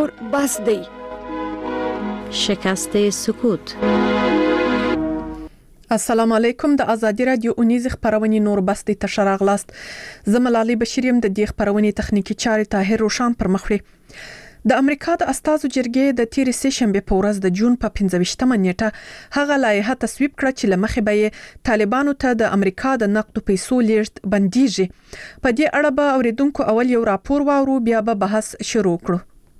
نور بس دی. شکست سکوت. السلام علیکم. د ازادي رادیو اونیز خبرونه نور بس د تشراغلاست. زملالي بشیریم د دې خبرونه تخنیکی چارې طاهر روشان پر مخ وړي. د امریکا د استازو جرګې د تیر سه شنبه په ورځ د جون په 15مه نیټه هغه لایحه تصویب کړه چې لمخې به طالبانو ته د امریکا د نقد پیسو لیږد بنديږي. په دې اړه به اوریدونکو اول یو راپور واورو، بیا به بحث شروع کړو.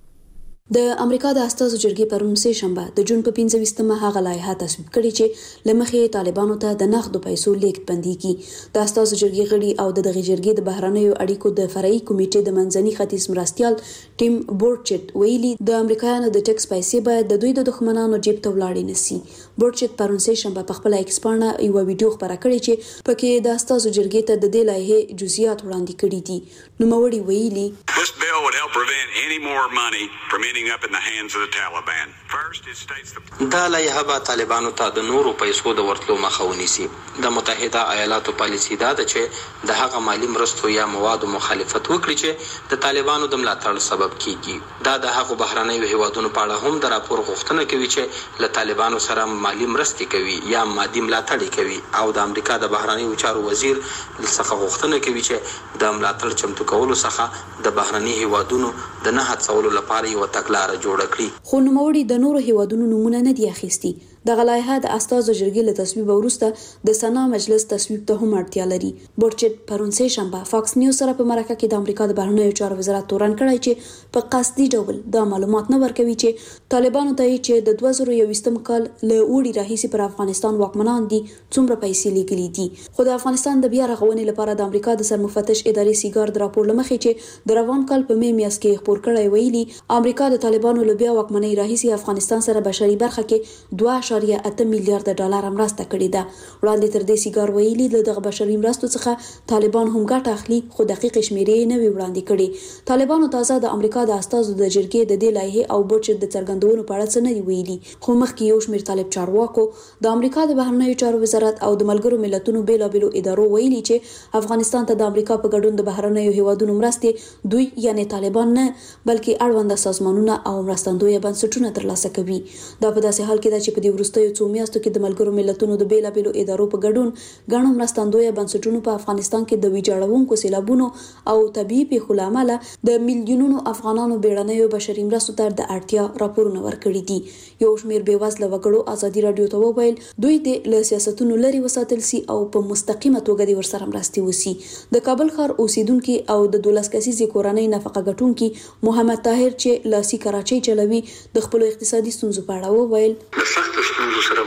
د امریکا د استازو جرګې پرون سه شنبه د جون په 15مه هغه لایحه تصویب کړې چې لمخې طالبانو ته د نقد پیسو لیږد بنديږي. د استازو جرګې غړي او د دغه جرګې د بهرنیو اړیکو د فرعي کمیټې د منځني ختیځ مرستيال ټیم بورچټ ویلي د امریکایانو د ټیکس پیسې باید د دوی د دښمنانو جیب ته ولاړې نشي. بورچټ پرون سه شنبه په خپل ایکس باندې یو ویډیو خبره کړې چې پکې د استازو جرګې ته د دې لایحه جزئیات وړاندې کړي دي. نو موري ویلي This bill would help prevent any more money from ending up in the hands of the Taliban. First, it states the دا لایحه به طالبانو ته د نورو پیسو د ورتلو مخه ونیسي. د متحده ایالاتو پالیسي دا ده چې د هغه مالی مرستو یا موادو مخالفت وکړي چې د طالبانو د ملاتړ سبب کیږي. دا د هغو بهرنیو هیوادونو په اړه هم د راپور غوښتنه کوي چې له طالبانو سره مالی مرستې کوي یا مادي ملاتړ کوي، او د امریکا د بهرنیو چارو وزیر څخه غوښتنه کوي چې د ملاتړ چمتو کولو څخه د بهرنی هیوادونو د نه هڅولو لپاره یو تګلارې جوړه کړي. خو نوموړي د نورو هیوادونو نمونه نه دی اخیستي. د غلایحه د استازو جرګې له تصویب وروسته د سنا مجلس تصویب ته هم اړتیا لري. بورچټ پرون سه شنبه فاکس نیوز سره په مرکه کې د امریکا د بهرنیو چارو وزارت تورن کړی چې په قصدي ډول د معلومات نه ورکوي چې طالبانو ته چې د 2021م کال له وړي راهیسي پر افغانستان واکمنان دي څومره پیسې لیږلي دي. خو د افغانستان د بیا رغونې لپاره د امریکا د سرمفتش ادارې سیګار د راپور لمخې چې د روان کال په می میاشت کې خبر کړی ویلي امریکا د طالبانو له بیا واکمنۍ راهیسي افغانستان سره بشري برخه کې 2.8 میلیارډ ډالر مرسته کړې ده. وړاندې تر دې سیګار ویلي دغه بشري مرستو څخه طالبان هم ګټه اخلي، خو دقیق شمیرې نه وی وړاندې کړي. طالبانو تازه د امریکا د استازو د جرګې د دې لایحه او بورچټ د څرګندونو په اړه څه نه ویلي. خو مخکې یو شمېر طالب چارواکو د امریکا د بهرنیو چارو وزارت او د ملګرو ملتونو بیلابېلو ادارو ویلي چې افغانستان ته د امریکا په ګډون د بهرنیو هیوادونو مرستې دوی یعنی طالبان نه بلکې اړوند سازمانونه او مرستندوی بنسټونه ترلاسه کوي. دا په داسې حال کې ده چې په دې وروستیو څو میاشتو کې د ملګرو ملتونو د بیلابېلو ادارو په ګډون ګڼو مرستندوی بنسټونو په افغانستان کې د ویجاړونکو سیلابونو او طبيعي پیښو له امله د میلیونونو افغانانو بیړنیو بشري مرستو ته د اړتیا راپورونه ورکړي دي. یو شمېر بېوزله وګړو ازادي رادیو ته وویل دوی د سیاستونو لري وساتل سي او په مستقیمه توګه د ورسره مرستې وسی. د کابل ښار اوسیدونکو او د 12 کسیزې کورنۍ نفقه ګټونکو محمد طاهر چې لاسي کراچۍ چلوي د خپل اقتصادي ستونزو په اړه وویل د سخت ستونزو سره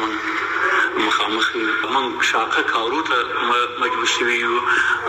مخامخ موږ شاقه کارو ته مجبور شوي یو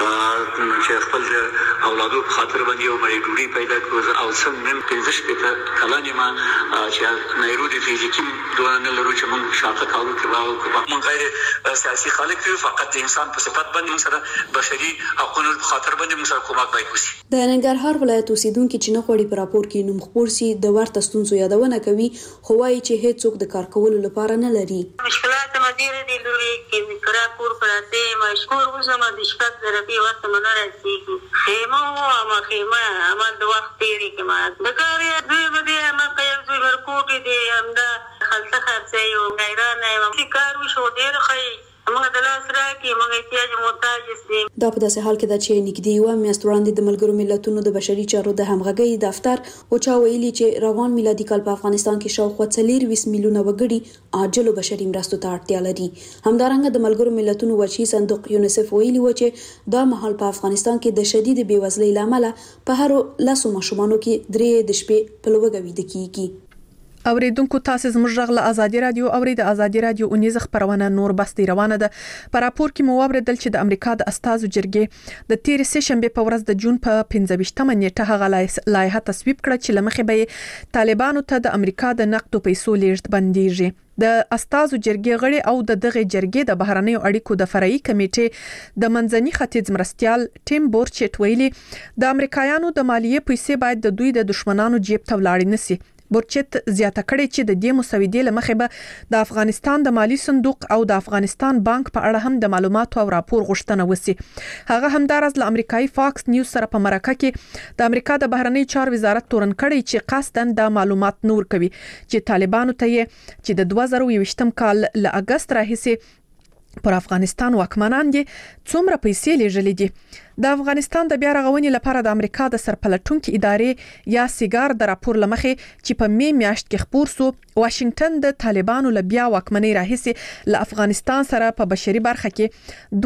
چې خپل اولادو په خاطر باندې یو مړی ډوډۍ پیدا کړو او سم نن 15 کلن ما چې نایروبي فزیکي دوه نه لرو چې موږ شاقه کارو کوو. موږ غیر سیاسي خلک یو، فقط د انسان په صفت باندې سره بشري حقوقو په خاطر باندې سره کومک باید وشي. د ننګرهار ولایت اوسیدونکو چې نه غوړي په راپور کې نوم خبر سي د ورته ستونزو یادونه کوي، خو وايي چې هیڅوک د کار کولو لپاره نه لري. مشکلات مدیر دي لوري کې کرا کور پراته مشکور وسمه د شپږ دربي وخت منره سي خیمه او خیمه عمل د وخت تیری کې ما د کار دوی بده ما کوي دوی ورکوټي دي همدا خلطه خرڅي او غیرانه چې کار وشو ډیر خي موږ د لاس راکې موږ احتیاج محتاج دي. دا په داسې حال کې ده چې نږدې یو میاشت وړاندې د ملګرو ملتونو د بشري چارو د همغږۍ دفتر او چا ویلي چې روان میلادي کال په افغانستان کې شاوخوا 24 میلیونه وګړي عاجلو بشري مرستو ته اړتیا لري. همدارنګه د ملګرو ملتونو وچی صندوق یونیسف ویلي و چې دا مهال په افغانستان کې د شدید بیوزلۍ لامل په هر لاسو ماشومانو کې 3 د شپې په لوګه ویده کیږي. اوریدونکو تاسو زموږ غږ له ازادي رادیو اورید. ازادي رادیو اونیز خبرونه نور بس روانه ده. په راپور کې مو اوریدل چې د امریکا د استازو جرګې د تیر سه شنبه په ورځ د جون په 15مه نیټه هغه لایحه تصویب کړه چې لمخې به طالبانو ته د امریکا د نقد پیسو لیږد بنديږي. د استازو جرګې غړي او د دغه جرګې د بهرنیو اړیکو د فرعي کمیټې د منځني ختیځ مرستيال ټیم بورچټ ویلي د امریکایانو د مالیې پیسې باید د دوی د دشمنانو جیب ته ولاړ نشي. بورچت زیاته کړې چې د دې مسودې لمخې به د افغانستان د مالی صندوق او د افغانستان بانک په اړه هم د معلوماتو او راپور غوښتنه وسی. هغه همدارس له امریکایي فاکس نیوز سره په مرکه کې د امریکا د بهرنی چارو وزارت تورن کړی چې قصدن د معلومات نور کوي چې طالبانو ته چې د 2020م کال له اگست راهیسې پر افغانستان واکمنان دي څومره پیسې لېږلې دي. د افغانستان د بیا رغونې لپاره د امریکا د سرپلټونکو ادارې یا سیګار د راپور لمخې چې په می میاشت کې خبر سو واشنگټن د طالبانو له بیا واکمنۍ راهیسې له افغانستان سره په بشري برخه کې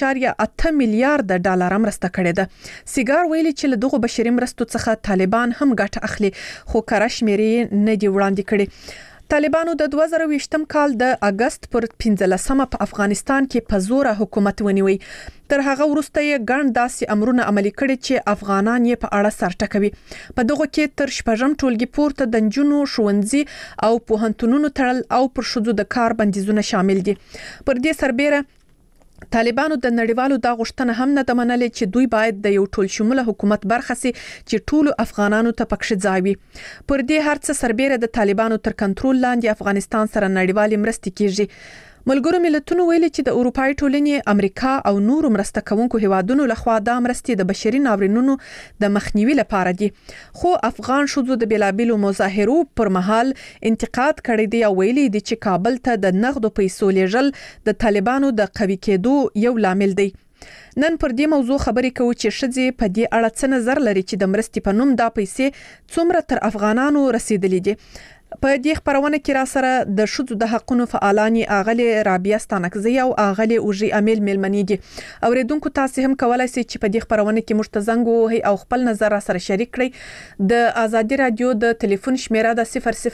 2.8 میلیارډ ډالر مرسته کړې ده. سیګار ویلي چې له دغه بشري مرستو څخه طالبان هم ګټه اخلي خو کره شمیرې نه دی وړاندې کړي. طالبانو د 2020م کال د اگست پر 15مه په افغانستان کې په زور حکومت ونیوي. تر هغه وروسته یې ګڼ داسې امرونه عملي کړي چې افغانان یې په اړه سرټکوي. په دغه کې تر شپږم ټولګي پورته د نجونو ښوونځي او پوهنتونونو تړل او پر شذو د کار بندیزونه شامل دي. پر دې سربېره طالبانو د نړیوالو دا غوښتنه هم نه منلې چې دوی باید د یو ټول شموله حکومت برخه سي چې ټول افغانانو ته پکښ ځای وي. پر دې هرڅه سربېره د طالبانو تر کنټرول لاندې افغانستان سره نړیوالې مرستې کیږي. ملګرو ملتونو ویلي چې د اروپای ټولنې، امریکا او نورو مرسته کوونکو هیوادونو لخوا د مرستې د بشري ناورینونو د مخنیوي لپاره دي. خو افغان شذو د بلابلو مظاهرو پر مهال انتقاد کړی دی او ویلي دي چې کابل ته د نغدو پیسو لیږل د طالبانو د قوي کېدو یو لامل دی. نن پر دې موضوع خبرې کوو چې شذې په دې اړه څه نظر لري چې د مرستې په نوم دا پیسې څومره تر افغانانو رسیدلې دي. په دې خبرونه کې را سره د شذو د حقونو فعالانی اغلی رابعه ستانکزی او اغلی اوجی امیل ملمنی دي. اوریدونکو تاسو هم کولای شئ چې په دې خبرونه کې مشتزنګ وهي او خپل نظر را سره شریک کړئ. د آزادي رادیو د ټلیفون شمیره د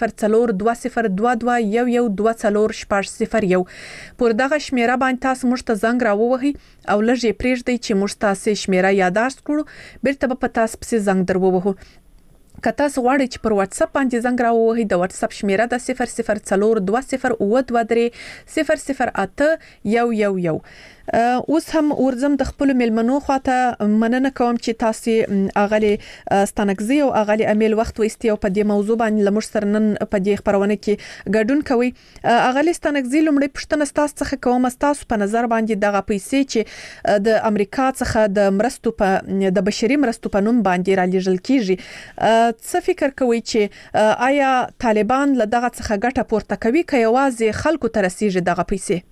0042021124 پر دغه شمیره باندې تاسو مشتزنګ را ووهي او لږه پریږدئ چې مشتاسه شمیره یاداشت کړو بیرته په تاسو پسې زنګ درووهو. کته غواړئ چې پر واتس اپ باندې زنګ راووهي د واتس اپ شمیره د 004202300811. اوس هم ورزم د خپل ملمنو خواته مننه کوم چې تاسو اغلی ستانکزی او اغلی امیل وخت وستي او په دې موضوع باندې لمر سره نن په دې خبرونه کې ګډون کوي. اغلی ستانکزی لومړی پښتنه تاسو څخه کوم تاسو په نظر باندې دغه پیسې چې د امریکا څخه د مرستو په د بشري مرستو په نوم باندې را لېږل کیږي څه فکر کوي چې آیا طالبان له دغه څخه ګټه پورته کوي که یوازې خلکو ته رسیږي دغه پیسې؟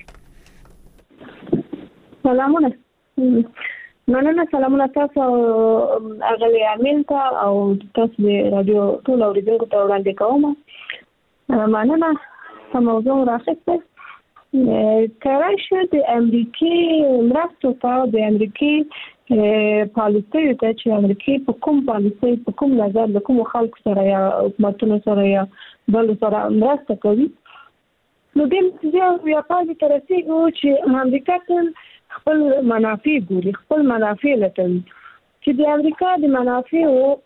سلامونه. مننه. سلامونه تاسو اغلی امیل ته او تاسو د رادیو ټول اوریدونکو ته وړاندې کوم. مننه. په موضوع راخسته کراشه د امریکای مرستو ته د امریکای پالیسي ته چې امریکای په کوم پالیسي په کوم نظر د کوم خلکو سره یا حکومتونو سره یا بل سره مرسته کوي. نو د دې یو پالیسي ترسيږي چې امریکا ټول خپل منافع ګوري، خپل منافع لټوي چې د امریکا د منافع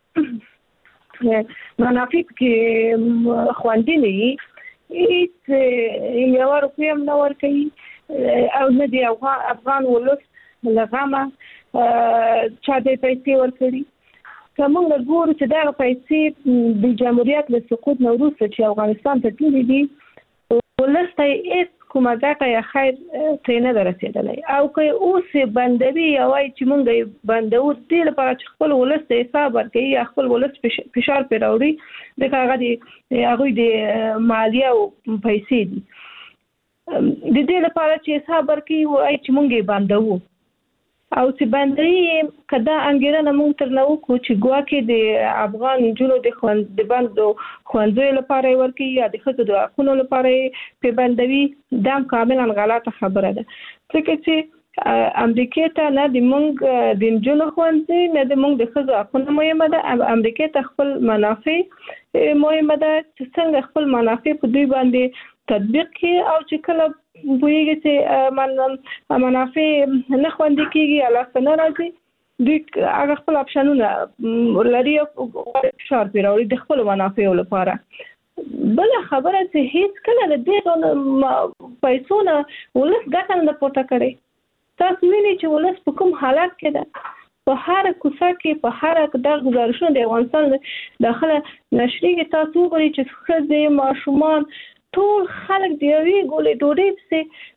کې خوندې نه هیڅ یو روپیه نه ورکوي او نه دی افغان ولس لغمه چا د پیسې ورکړي. کومه ګورو چې دا پیسې د جمهوریت له سقوط نه وروسته چې افغانستان ته تللي دي ولسته هیڅ کومه ګټه یا خیر ترې نه رسېدلی او که اوس بندوي یا وایي چې مونږ بندو دې لپاره چې خپل ولس ته حساب ورکوي یا خپل ولس فشار پرې راوړي ځکه هغوی د مالیه او پیسې دي د دې لپاره چې حساب ورکوي وایي چې مونږ یې بندوو او چې بندوي که دا انګېرنه مونږ ترنه وکړو چې ګواکې د افغان نجونو د بندو ښوونځیو لپاره یې ورکوي یا د ښځو د حقونو لپاره یې پې بندوي دا کاملا غلطه خبره ده ځکه چې امریکا ته نه د مونږ د نجونو ښوونځي نه د مونږ د ښځو حقونه مهمه ده. امریکا ته خپل منافع مهمه ده چې څنګه خپل منافع په دوی باندې تطبیق کړي او چې کله وایي چې منافع نه خوندي کیږي الله نه راځي دوی هغه خپل اپشنونه لري او فشار پرې راوړي د خپل منافعو لپاره. بل خبره چې هیڅ کله د دې پیسو نه ولس ګټه نه پورته کړي. تاسو وینئ چې ولس په کوم حالت کې ده. په هر کوڅه کې په هر د گزارشونو د افغانستان داخله نشري کې تاسو وګورئ چې ښځې ماشومان ټول خلک د یوې ګولې ډوډۍ پسې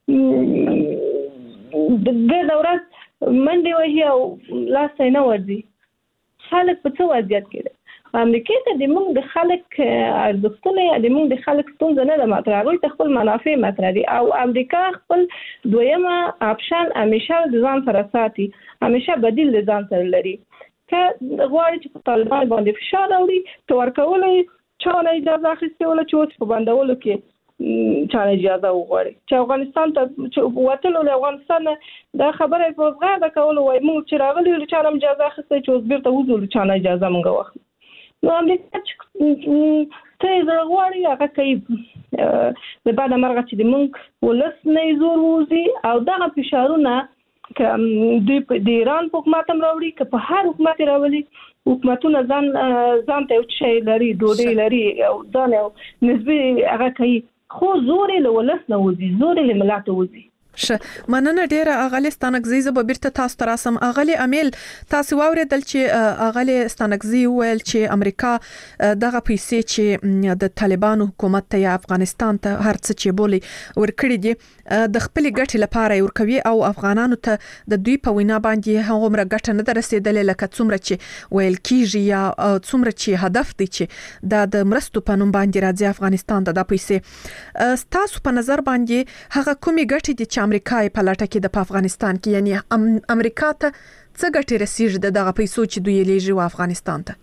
ګرد ورځ منډې وهي او لاس یې نه ورځي. خلک په څه وضعیت کې دي؟ امریکا ته د موږ د خلک ارزښتونه د موږ د خلک ستونزه نه ده مطرح، هغوی ته خپل منافع مطرح دي او امریکا خپل دویمه اپشن همیشه د ځان سره ساتي، همیشه بدیل د ځان سره لري. که غواړي چې په طالبان باندې فشار راوړي ته ورکولی چا نه اجازه اخیستې وله چې اوس په بندولو کې چا نه اجازه وغواړي چې افغانستان ته وتلو له افغانستان دا خبره په غاړه کولو وایي موږ چې راغلي یو چا نه اجازه اخیستې چې اوس بیرته وځو چا نه اجازه موږ واخلو. نو امریکا چې ته غواړي هغه کوي د بعد مرغه چې د موږ ولس نه زور ووزي او دغه فشارونه که دوی د ایران په حکومت هم راوړي که په هر حکومت راولي حکومتونه ځان ته یو شی لري ډوډۍ لري او ځان یو نسبي هغه کوي خو زور یې له ولس نه وځي، زور یې له ملت وځي. مننه ډیره اغلی ستانکزی زه به بیرته تاسو ته راسم. اغلی امیل تاسو واوریدل چې اغلی ستانکزی ویل چې امریکا دغه پیسې چې د طالبانو حکومت ته یا افغانستان ته هر څه چې بولی ورکړي دي د خپل ګټې لپاره ورکوي او افغانانو ته د دوی په وینا باندې هغومره ګټه نه رسیدلې لکه څومره چې ویل کیږي یا څومره چې هدف دی چې د مرستو په نوم باندې راځي افغانستان ته د پیسې. تاسو په نظر باندې هغه کومې ګټې دي چې امریکا په لټه کې د افغانستان کې یعنی امریکا ته څه ګټه رسیږي دغه پیسو چې دوی لیږي افغانستان ته؟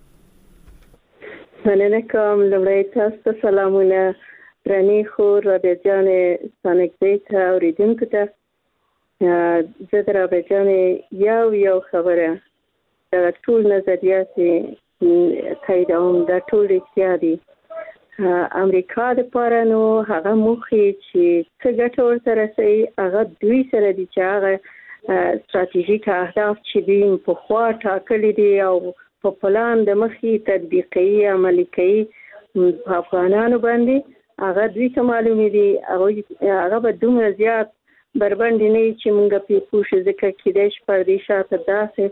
مننه کوم. لومړی تاسو ته سلامونه درنې خور رابعه جانې ستانکزۍ ته اوریدونکو ته. زه د رابعه جانې یو خبره دغه ټول نظریات تاییدوم، دا ټول رښتیا دي. امریکا د پاره نو هغه موخې چې څه ګټه ورته رسوي هغه دوی سره دي چې هغه ستراتیژیک اهداف چې دوی پخوا ټاکلي دي او په پلان د مخې تطبیقي عملي کوي په افغانانو باندې هغه دوی ته معلومې دي. هغه به دومره زیات بربنډې نه وي چې موږ پرې پوه شو، ځکه کیدای شي پردې شاته داسې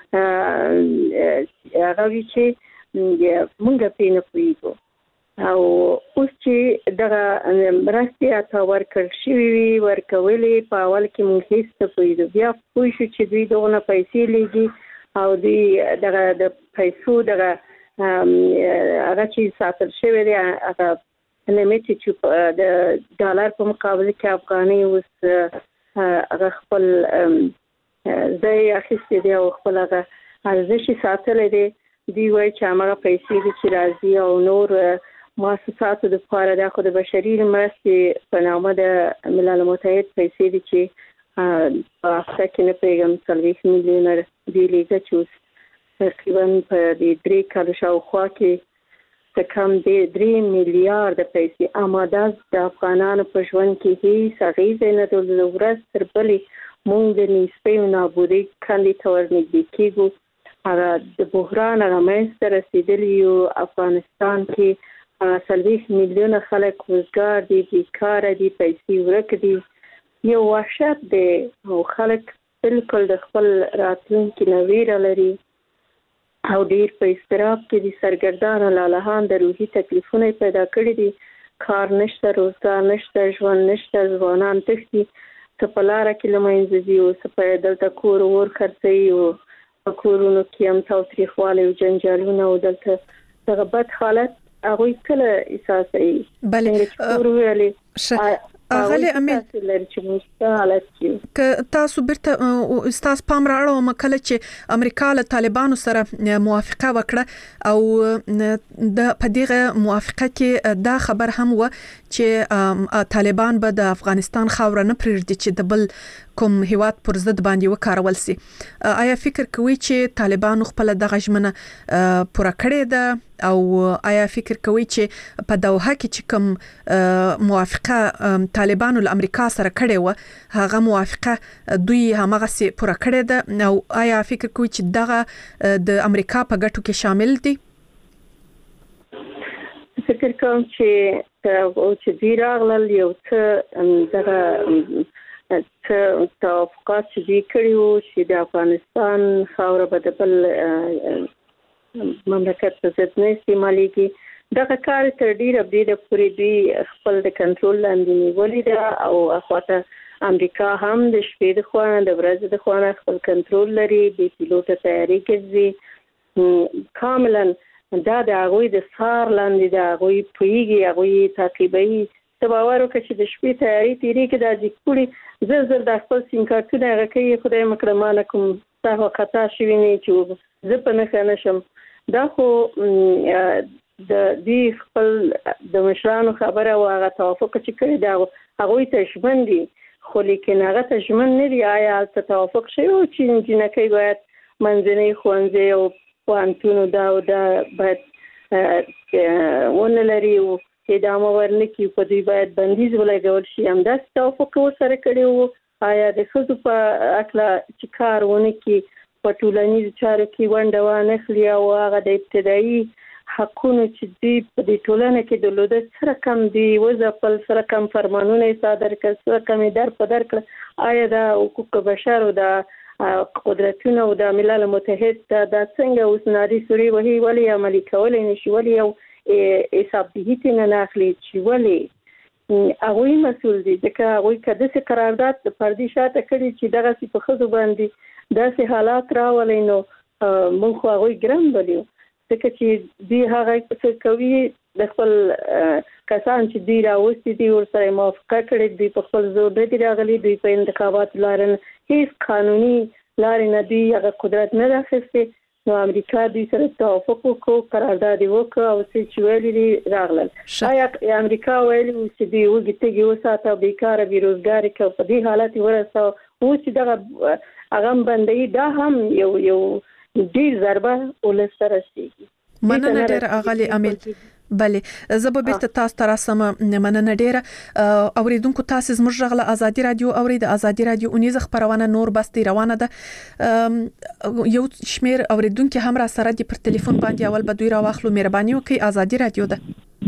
هغه وي چې موږ پرې نه پوهېږو. او اوس چې دغه مرستې اته ورکړل شوي وي ورکولې په اول کې موږ هېڅ نه پوهېدو، بیا پوه شو چې دوی دغونه پیسې لیږي او دوی دغه د پیسو دغه هغه چې ساتل شوی دی هغه لیمیټ چې د ډالر په مقابل کې افغانۍ اوس هغه خپل ځای اخیستی دی او خپل هغه ارزش یې ساتلی دی. دوی وایي چې هماغه پیسې دي چې راځي او نور مؤسساتو د پاره دا خو د بشري مرستې په نامه د ملل متحد پیسې دي چې په هفته کې نه پوهېږم 40 میلیونه دوی لیږه چې اوس تقریبا په دې 3 کالو شاوخوا کې څه کم 3 میلیارده پیسې اما دا د افغانانو په ژوند کې هیڅ اغېزه نه درلوده. ورځ تر بلې موږ د نیستۍ او نابودۍ کندې ته ورنږدې کېږو. هغه د بحران هغه منځته رسېدلي یو افغانستان کې 40 میلیونه خلک وزګار دي، بیکاره دي، پیسې ورک دي، یو وحشت دی او خلک بالکل د خپل راتلونکي نه ویره لري او ډېر په اضطراب کې دي. سرګردانه لالهان د روحي تکلیفونه پیدا کړي دي، کار نشته، روزګار نشته، ژوند نشته، ځوانان تښتي، څه په لاره کې له منځه ځي او څه په دلته کور ور خرڅوي او په کورونو کې هم تاوتریخوالی او جنجالونه او دلته دغه بد حالت هغوی کله احساسوي. بله اغلی امیل که تاسو بیرته ستاسو پام راړوم کله چې امریکا له طالبانو سره موافقه وکړه او په دغه موافقه کې دا خبر هم و چې طالبان به د افغانستان خاوره نه پرېږدي چې د بل کوم هیواد پر ضد باندې وکارول سي. آیا فکر کوئ چې طالبانو خپل دغه ژمنه پوره کړې ده او آیا فکر کوئ چې په دوحه کې چې کوم موافقه طالبانو له امریکا سره کړې و هغه موافقه دوی همغه سي پوره کړې ده او آیا فکر کوئ چې دغه د امریکا په ګټو کې شامل دي؟ فکر کوم چې دوی راغلل یو څه دغه توافقات چې کړي وو چې د افغانستان خاوره به د بل مملکت په ضد نه استعمالېږي. دغه کار تر ډیره پورې دوی خپل د کنټرول لاندې نیولې ده او اخواته امریکا هم د شپې د خوانه د ورځې د خوانه خپل کنټرول لري، د پیلوټ تیاری کوي کاملا. دا د هغوی د سار لاندې د هغوی پوهیږي، هغوی تعقیبوي. ته باور وکړه چې د شپې تیاری تیری کې دا ځکوړي زر د خپل سیم کارتونه هغه کوي، خدای مکرمانه کوم څه خطا شوی نه چې زه په نه نشم. دا خو د دې خپل د مشرانو خبره او هغه توافق چې کړی دا هغوی ته ژمن دي، خو لیکن هغه ته ژمن نه دي. آیا هلته توافق شوی و چې جنکۍ باید منځنۍ ښوونځی او پوهنتون دا باید ونه لري او ادامه ورنکړي، په دوی باید بندیز ولګول شي. همداسې توافق ورسره کړی و. آیا د ښځو په هکله چې کار ونه کړي، په ټولنیزو چارو کې ونډه وانخلي او هغه د ابتدایي حقونو چې دوی په دې ټولنه کې درلوده سره کم دي وځپل، سره کم فرمانونه یې صادر کړل، سره کم یې در کړل. آیا د حقوق بشر او د قدرتونه او د ملل متحد دا څنګه اوس نادي سوري وهي ولې عملي کولای نشي؟ ولې یو حساب دهیت نه اخلي چې ولې هغوی مسؤل دي؟ ځکه هغوی که داسې قرارداد د پردي شاته کړي چې دغسې په ښځو باندې داسې حالات راولي نو موږ خو هغوی ګران بلیو. ځکه چې دوی هغه څه کوي د خپل کسان چې دوی راوستي دي ورسره موافقه کړې، دوی په خپل زور نه دي راغلي، دوی په انتخاباتو لارې هیڅ قانوني لارې نه دوی هغه قدرت نه ده اخیستی. نو امریکا دوی سره توافق وکړو، قرارداد یې وکړ او څه چې ویلي دي راغلل. آیا امریکا ویلي و چې دوی وږي تږي وساته او بیکاره بېروزګاري کړه، په دې حالت یې ورسوه. اوس چې دغه هغه بندوي دا هم یو ډیر ضربه ولس ته رسیږي. مننه ډیره اغلی امیل. بله زه به بیرته تاسو ته راسم. مننه ډیره. اوریدونکو تاسو زموږ غږ له ازادي رادیو اورید. ازادي رادیو اونیز خبرونه نور بستي روانه ده. یو شمیر اوریدونکو هم را سره دي پر ټلیفون باندې اول به دوی را واخلو. مهرباني وکړئ. ازادي رادیو ده.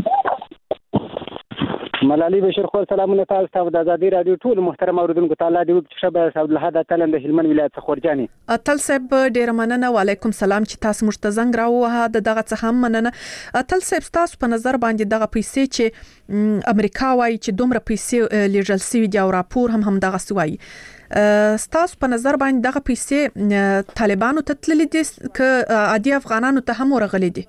ملالي بشیر خو سلامونه تاسو ته د ازادي رادیو ټول محترم اوریدونکو تعالی دې وکړي. شبه عبدالحد اتل د هلمند ولایت څخه خورجاني اتل صاحب ډیر مننه. وعلیکم سلام چې تاسو موږ ته زنګ راووهه. دغه څه هم مننه. اتل صاحب تاسو په نظر باندې دغه پیسې چې امریکا وايي چې دومره پیسې لیږل شوي دي او راپور هم دغه سوي، تاسو په نظر باندې دغه پیسې طالبانو ته تللي دي که عادي افغانانو ته هم ورغلي دي؟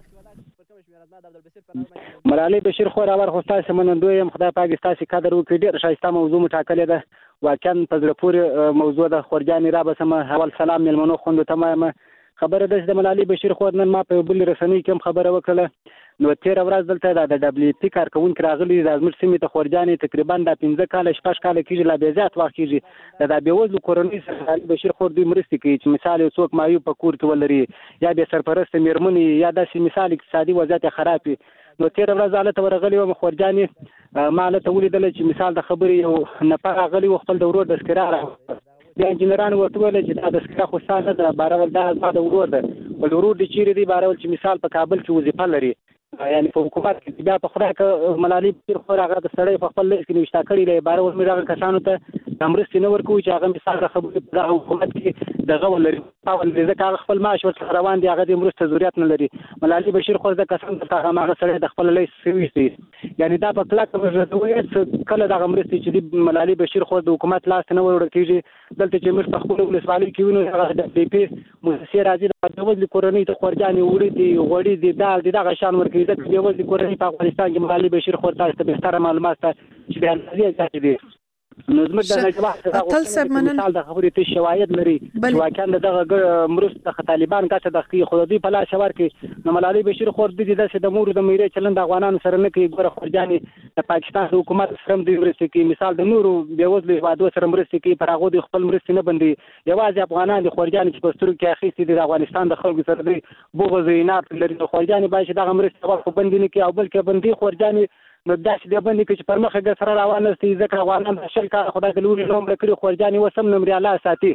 ملالي بشیر خو راور خو تاسو منندوی يم. خدای پاک تاسو قدر وکړي. ډېر ښایسته موضوع مټاکلې ده، واقعا په زړه پورې موضوع ده. خورجاني را به سم اول سلام ملمنو خوندو تمامه خبره ده چې ملالي بشیر خو نن ما په بل رسنۍ کې خبره وکړه. نو 13 ورځ دلته د دبليو پی کارکونکو راغلي د ازمر سیمې ته خورجاني تقریبا د 15 کال شپږ کال کېږي لا به زیات وخت کېږي د بیوزلو کورنۍ سره بشیر خور دوی مرستې کوي چې مثال یو څوک مایو په کور کې ولري یا به سرپرست میرمنې یا داسې مثال اقتصادي وضعیت خراب. نو 13 ورځ حالت ورغلی و خورجاني ماله ته ولیدل چې مثال د خبرې یو نفر غلی و خپل د ورور د سکرار د انجنیرانو ورته ویل چې دا د سکرار خو ستاسو د بارول د ورور ده ولورور د چیرې دی بارول چې مثال په کابل کې وظیفه لري، یعنی په حکومت کې بیا په خدای ک ملالي پیر خو هغه د سړی په خپل لیست کې نوښتا کړی دی بارول مې هغه کسانو ته امرستي نه ورکوي چې هغه مثال د خبرې په حکومت کې دغه ولري او ځکه خپل معاش ورته روان دي هغه د مرسته ضرورت نه لري. ملالي بشیر خو د کسانو ته هغه سړی د خپل لیست سوي دي، یعنی دا په کلاک ورته کله د امرستي چې ملالي بشیر خو د حکومت لاس نه ورکیږي. دلته چې موږ په خپل ولسوالۍ کې ونو هغه د پی پی مؤسسه راځي د ډول کورنۍ ته خورجاني وړي دي غوړي دي دال دي دغه شان ورکوي. د ډول کورنۍ په افغانستان کې ملالي بشیر خو تاسو ته به ستاره معلومات چې بیان لري دي. نو زموږ د نجواح مثال د خبرې ته شواهد لري چې واقعا دغه مرسته طالبان کاته د خودي په لاس ورکړي. نو ملالي بشیر خور د دې د مور د میرې چلند افغانانو سره نه کوي. ګوره خورجاني د پاکستان حکومت سره د مرستې کې مثال د نورو بیوزلو هیوادو سره مرستې کې پر هغه د خپل مرستې نه بندي. یوازې افغانان د خورجاني چې پسترو کې اخیستي د افغانستان د خلکو سره د بغض نه لري. خورجاني باید دغه مرستې ورکو بندي نه کوي او بلکې بندي خورجاني نو داسې د باندې چې پر مخه ګر سره روانه سي ځکه افغانان شل کار خدای ګلوري نوم لري خورجاني وسم نمبر الله ساتي.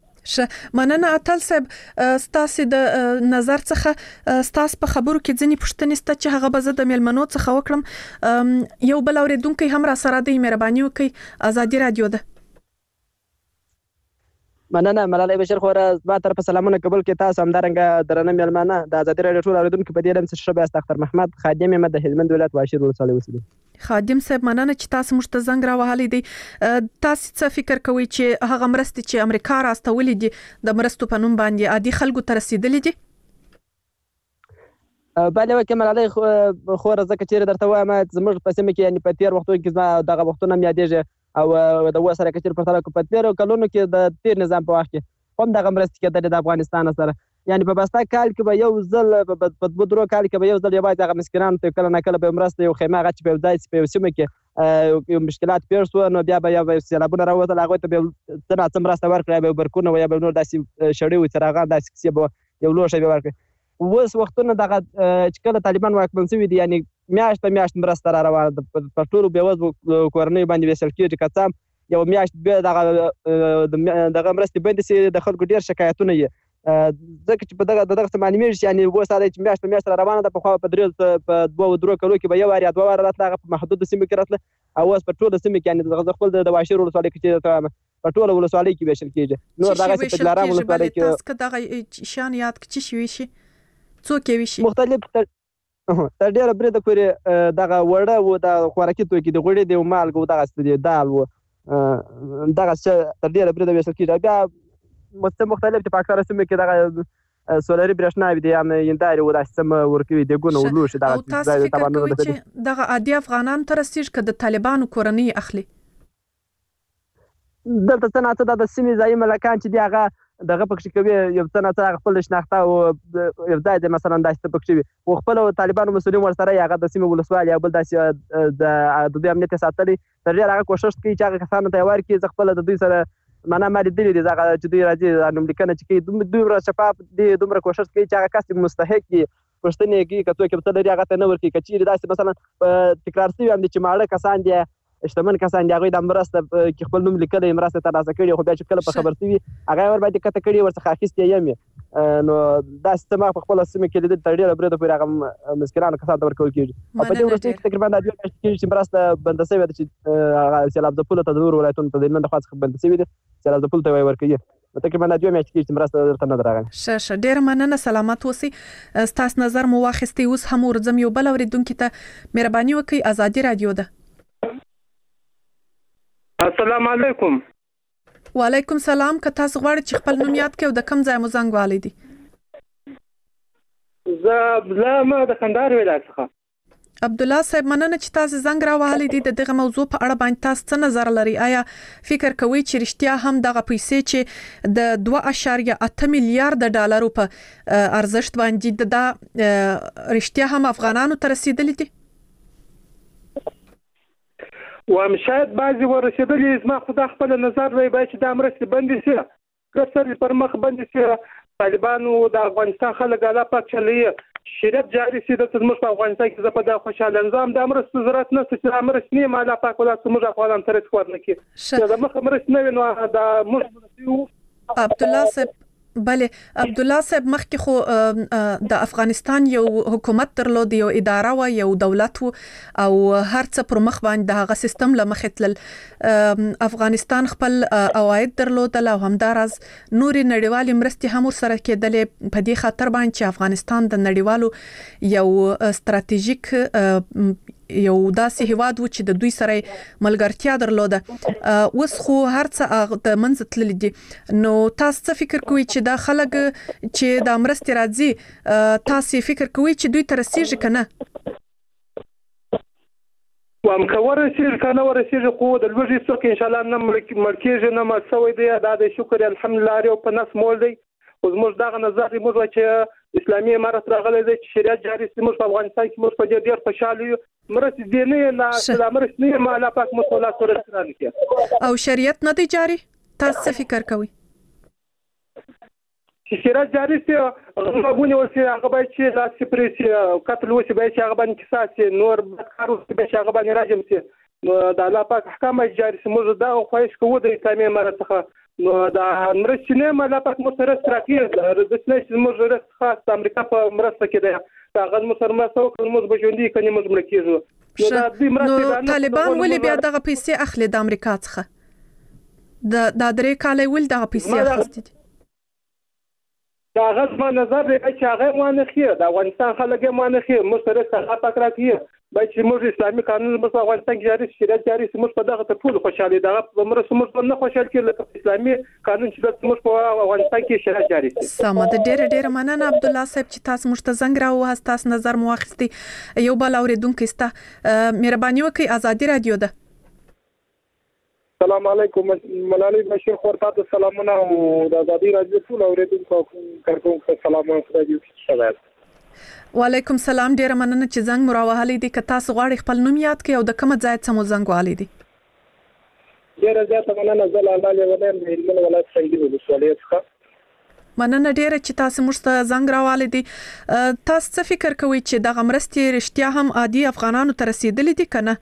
مننه اتل صاحب. ستاسو د نظر څخه ستاسو په خبرو کې ځنی پوښتنې ست چې هغه به زه د ملمنو څخه وکړم. یو بل اوریدونکو هم را سره دی. مهرباني وکړئ. ازادي رادیو ده. مننه ملالۍ بشیر خوره زما طرفه سلامونه قبول کړئ. تاسو همدارنګه درنه مېلمانه د ازادي راډیو ټول اورېدونکو په دې لم څه ښه بیاست. اختر محمد خادم یم د هلمند ولایت واشیر ولسوالۍ اوسېدونکی. خادم صاحب مننه چې تاسو موږ ته زنګ راوهلی دی. تاسو څه فکر کوئ چې هغه مرستې چې امریکا راستولې دي د مرستو په نوم باندې عادي خلکو ته رسیدلې دي؟ بله وکه ملالۍ خوره ځکه چیرې درته وایم زموږ په سیمه کې یعنې په تېر وختونو کې زما دغه وختونه هم یادېږي او د اوس سره که چیرې پرتله کړو په تېرو کلونو کې د تېر نظام په وخت کې هم دغه مرستې کېدلې د افغانستان سره. یعنې په بسته کال کې به یو ځل په دوه درو کال کې به یو ځل یوازې هغه مسکینانو ته کله نه کله به مرسته یو خیمه هغه چې په یو ځای په یو سیمه کې یو مشکلات پیښ شو نو بیا به یو سیلابونه راووتل هغوی ته به څه ناڅه مرسته ورکړه، به برکونه یا به نور داسې شړۍ وي څراغان داسې کیسې به یو لوښی به ورکړي. اوس وختونه دغه چې کله طالبان واکمن شوي دي یعنې میاشت په میاشت مرسته را روانه ده په ټولو بېوزلو کورنیو باندې ویشل کېږي. که څه هم یو میاشت بیا دغه مرستې بندې شي د خلکو ډېر شکایتونه یې ځکه چې په دغه څه معلومېږي چې یعنې اوس دا دی چې میاشت په میاشت را روانه ده. پخوا په دوه درو کلو کې به یو وار یا دوه واره راتله هغه په محدودو سیمو کې راتله او اوس په ټوله سیمه کې یعنې زه خپل د واشیر ولسوالۍ کې چې درته وایم په ټوله ولسوالۍ کې ویشل کېږي. نور دغسې په دلارام ولسوالۍ کې تاسو که دغه شیان یاد کړئ چې ویشي څوک یې ویشي مختلف تر ډېره بریده پورې دغه وړه و د خوراکي توکي د غوړي د مالګو دغسې د دال و دغه څه تر ډېره بریده ویشل کېږي. بیا مختلف دي په اکثره سیمو کې دغه سولري برېښناوي دي یا هندارې و داسې څه ورکوي دیګونه و لوښي او تاسو فکر کوئ چې دغه عادي افغانانو ته رسېږي که د طالبانو کورنۍ اخلي؟ دلته څه ناڅه دا د سیمې ځایي ملکان چې دي هغه دغه پکښې کوي یو څه ناڅه هغه خپل شناخته او یو ځای دی مثلا داسې څه پکښې وي خو خپله طالبانو مسؤلین ورسره یې هغه د سیمې ولسوال یا بل داسې د دوی امنیت یې ساتلی تر ډېره هغه کوښښ کوي چې هغه کسانو ته یې ورکړي. زه خپله د دوی سره معنا ما لیدلي دي هغه چې دوی راځي نوملیکنه چې کوي دومره شفاف دي دومره کوښښ کوي چې هغه کس یې مستحق وي پوښتنې یې کوي که څوک یې څه لري هغه ته نه ورکوي. که چیرې داسې مثلا تکرار شوي هم دي چې ماړه کسان دي شتمن کسان دي هغوی دا مرسته کې خپل نوم لیکلی مرسته ترلاسه کړي خو بیا چې کله په خبر شوي هغه یې ورباندې کته کړي ورڅخه اخیستې یم نو داسې څه ما په خپله سیمه کې لیدلي تر ډېره بریده پورې هغه مسکینانو کسانو ته ورکول کېږي. او په دې وروستیو کې تقریبا دا 2 میاشتې کېږي چې مرسته بنده شوې ده چې سیلاب ځپلو ته د نورو ولایتونو ته د هلمند لخوا څخه بنده شوي دي سیلاب ځپلو ته یې ورکوي. تقریبا دا 2 میاشتې کېږي چې مرسته درته نه ده راغلې. ښه ډېره مننه سلامت اوسئ. ستاسو نظر مو واخیستی. اوس هم ورځم یو بل اورېدونکي ته مهرباني وکړئ. ازادي راډیو ده. السلام علیکم. وعلیکم سلام. که تاسو غواړئ چې خپل نوم یاد کړئ او د کوم ځای مو زنګ والی دی؟ زه عبدالله یم د کندهار ولایت څخه. عبدالله صاحب مننه چې تاسو زنګ راوهلی دی. د دغه موضوع په اړه باندې تاسو څه نظر لرئ؟ آیا فکر کوئ چې رښتیا هم دغه پیسې چې د 2.8 میلیارډ ډالرو په ارزښت باندې دا رښتیا هم افغانانو ته رسیدلي دي؟ وایم شاید بعضې ورسېدلي زما خو دا خپل نظر دی باید چې دا مرستې بندې شي که سر پر مخ بندې شي. طالبانو د افغانستان خلک الله پاک چلوي شریعت جاري شي دلته زموږ په افغانستان کې زه په دا خوشحاله یم. دا مرستو ضرورت نشته چې دا مرستې نه یم الله پاک ولا زموږ افغانان ته رسک ورنکړي. چې د مخه مرستې نه وي نو دا موږ عبدالله صاحب بله عبدالله صاحب مخکې خو د افغانستان یو حکومت درلود یو اداره و یو دولت و او هر څه پر مخ باندې د هغه سیستم له مخې تلل. افغانستان خپل عواید درلودل او همداراز نورې نړیوالې مرستې هم ورسره کېدلې په دې خاطر باندې چې افغانستان د نړیوالو یو ستراتیژیک یو داسې هیواد و چې د دوی سره ملګرتیا درلوده. اوس خو هر څه د منځ تللی دي. نو تاسو څه فکر کوئ چې دا خلک چې دا مرستې راځي تاسو فکر کوئ چې دوی ته رسیږي که نه؟ وایم که ورسېږي که نه ورسېږي خو د لوږې څوک انشاءالله نه مړ کېږي نه مړ شوی دی. دا د شکر الحمدلله یو په نس مول دی. خو زموږ دغه نظر دی موږ چې اسلامي امارت راغلی دی چې شریعت جاري شي. موږ په افغانستان کې موږ په دې ډېر خوشحاله یو. مرستې دې نه یې لا مرستې نه یم الله پاک موږ لا سره رانکړي او شریعت نه دی جاري. تاسو څه فکر کوئ؟ چې شریعت جاري شي هغه ونیول شي هغه باید چې لاس پرې شي قتل وشي باید چې هغه باندې قصاص شي نور بدکار وشي باید چې هغه باندې راجم شي. نو د الله پاک احکام باید جاري شي. موږ دا خواهش کوو د اسلامي امارت څخه نو دا مرستې نه یم الله پاک موږ سره راکړي. داسې نه چې زموږ رزق خاص د امریکا په مرسته کې دی. هغه موږ سره مرسته وکړي موږ به ژوندي کنې موږ مړه کېږو. نو طالبان ولې بیا دغه پیسې اخلي د امریکا څخه؟ د درې کال ول د پیسې اخستې دا غزما نظر دی چې هغه مونږ خیر د افغانستان خلک مونږ خیر موږ سره څه پکړه کیه باید چې موږ اسلامي قانون په افغانستان کې جاری شریعت جاری موږ په دغه ته ټول خوشاله دغه موږ موږ نه خوشاله کړل اسلامي قانون چې موږ په افغانستان کې شریعت جاری شي. سم د ډېر مننه عبد الله صاحب چې تاسو موږ ته زنګ راو تاسو نظر مو واخیستي یو بل اوریدونکو ستا مهرباني وکړئ ازادي رادیو ده. السلام علیکم ملالۍ بشیر خور تاسو سلامونه او د ازادي رادیو ټول اوریدونکو کارکونکو سلامونه راځي شوال. وعلیکم سلام ډیر مننه چې زنګ مراوهلې دي که تاسو غواړئ خپل نوم یاد کړئ او د کوم ځای څخه مو زنګ والي دي. ډیر زیاته مننه زه لاله ولیم د هلمند ولایت څنګه ولسوالۍ څخه مننه ډیره چې تاسو موږ ته زنګ راوالې دي. تاسو څه فکر کوئ چې دغه مرستې رښتیا هم عادي افغانانو ته رسیدلې دي کنه؟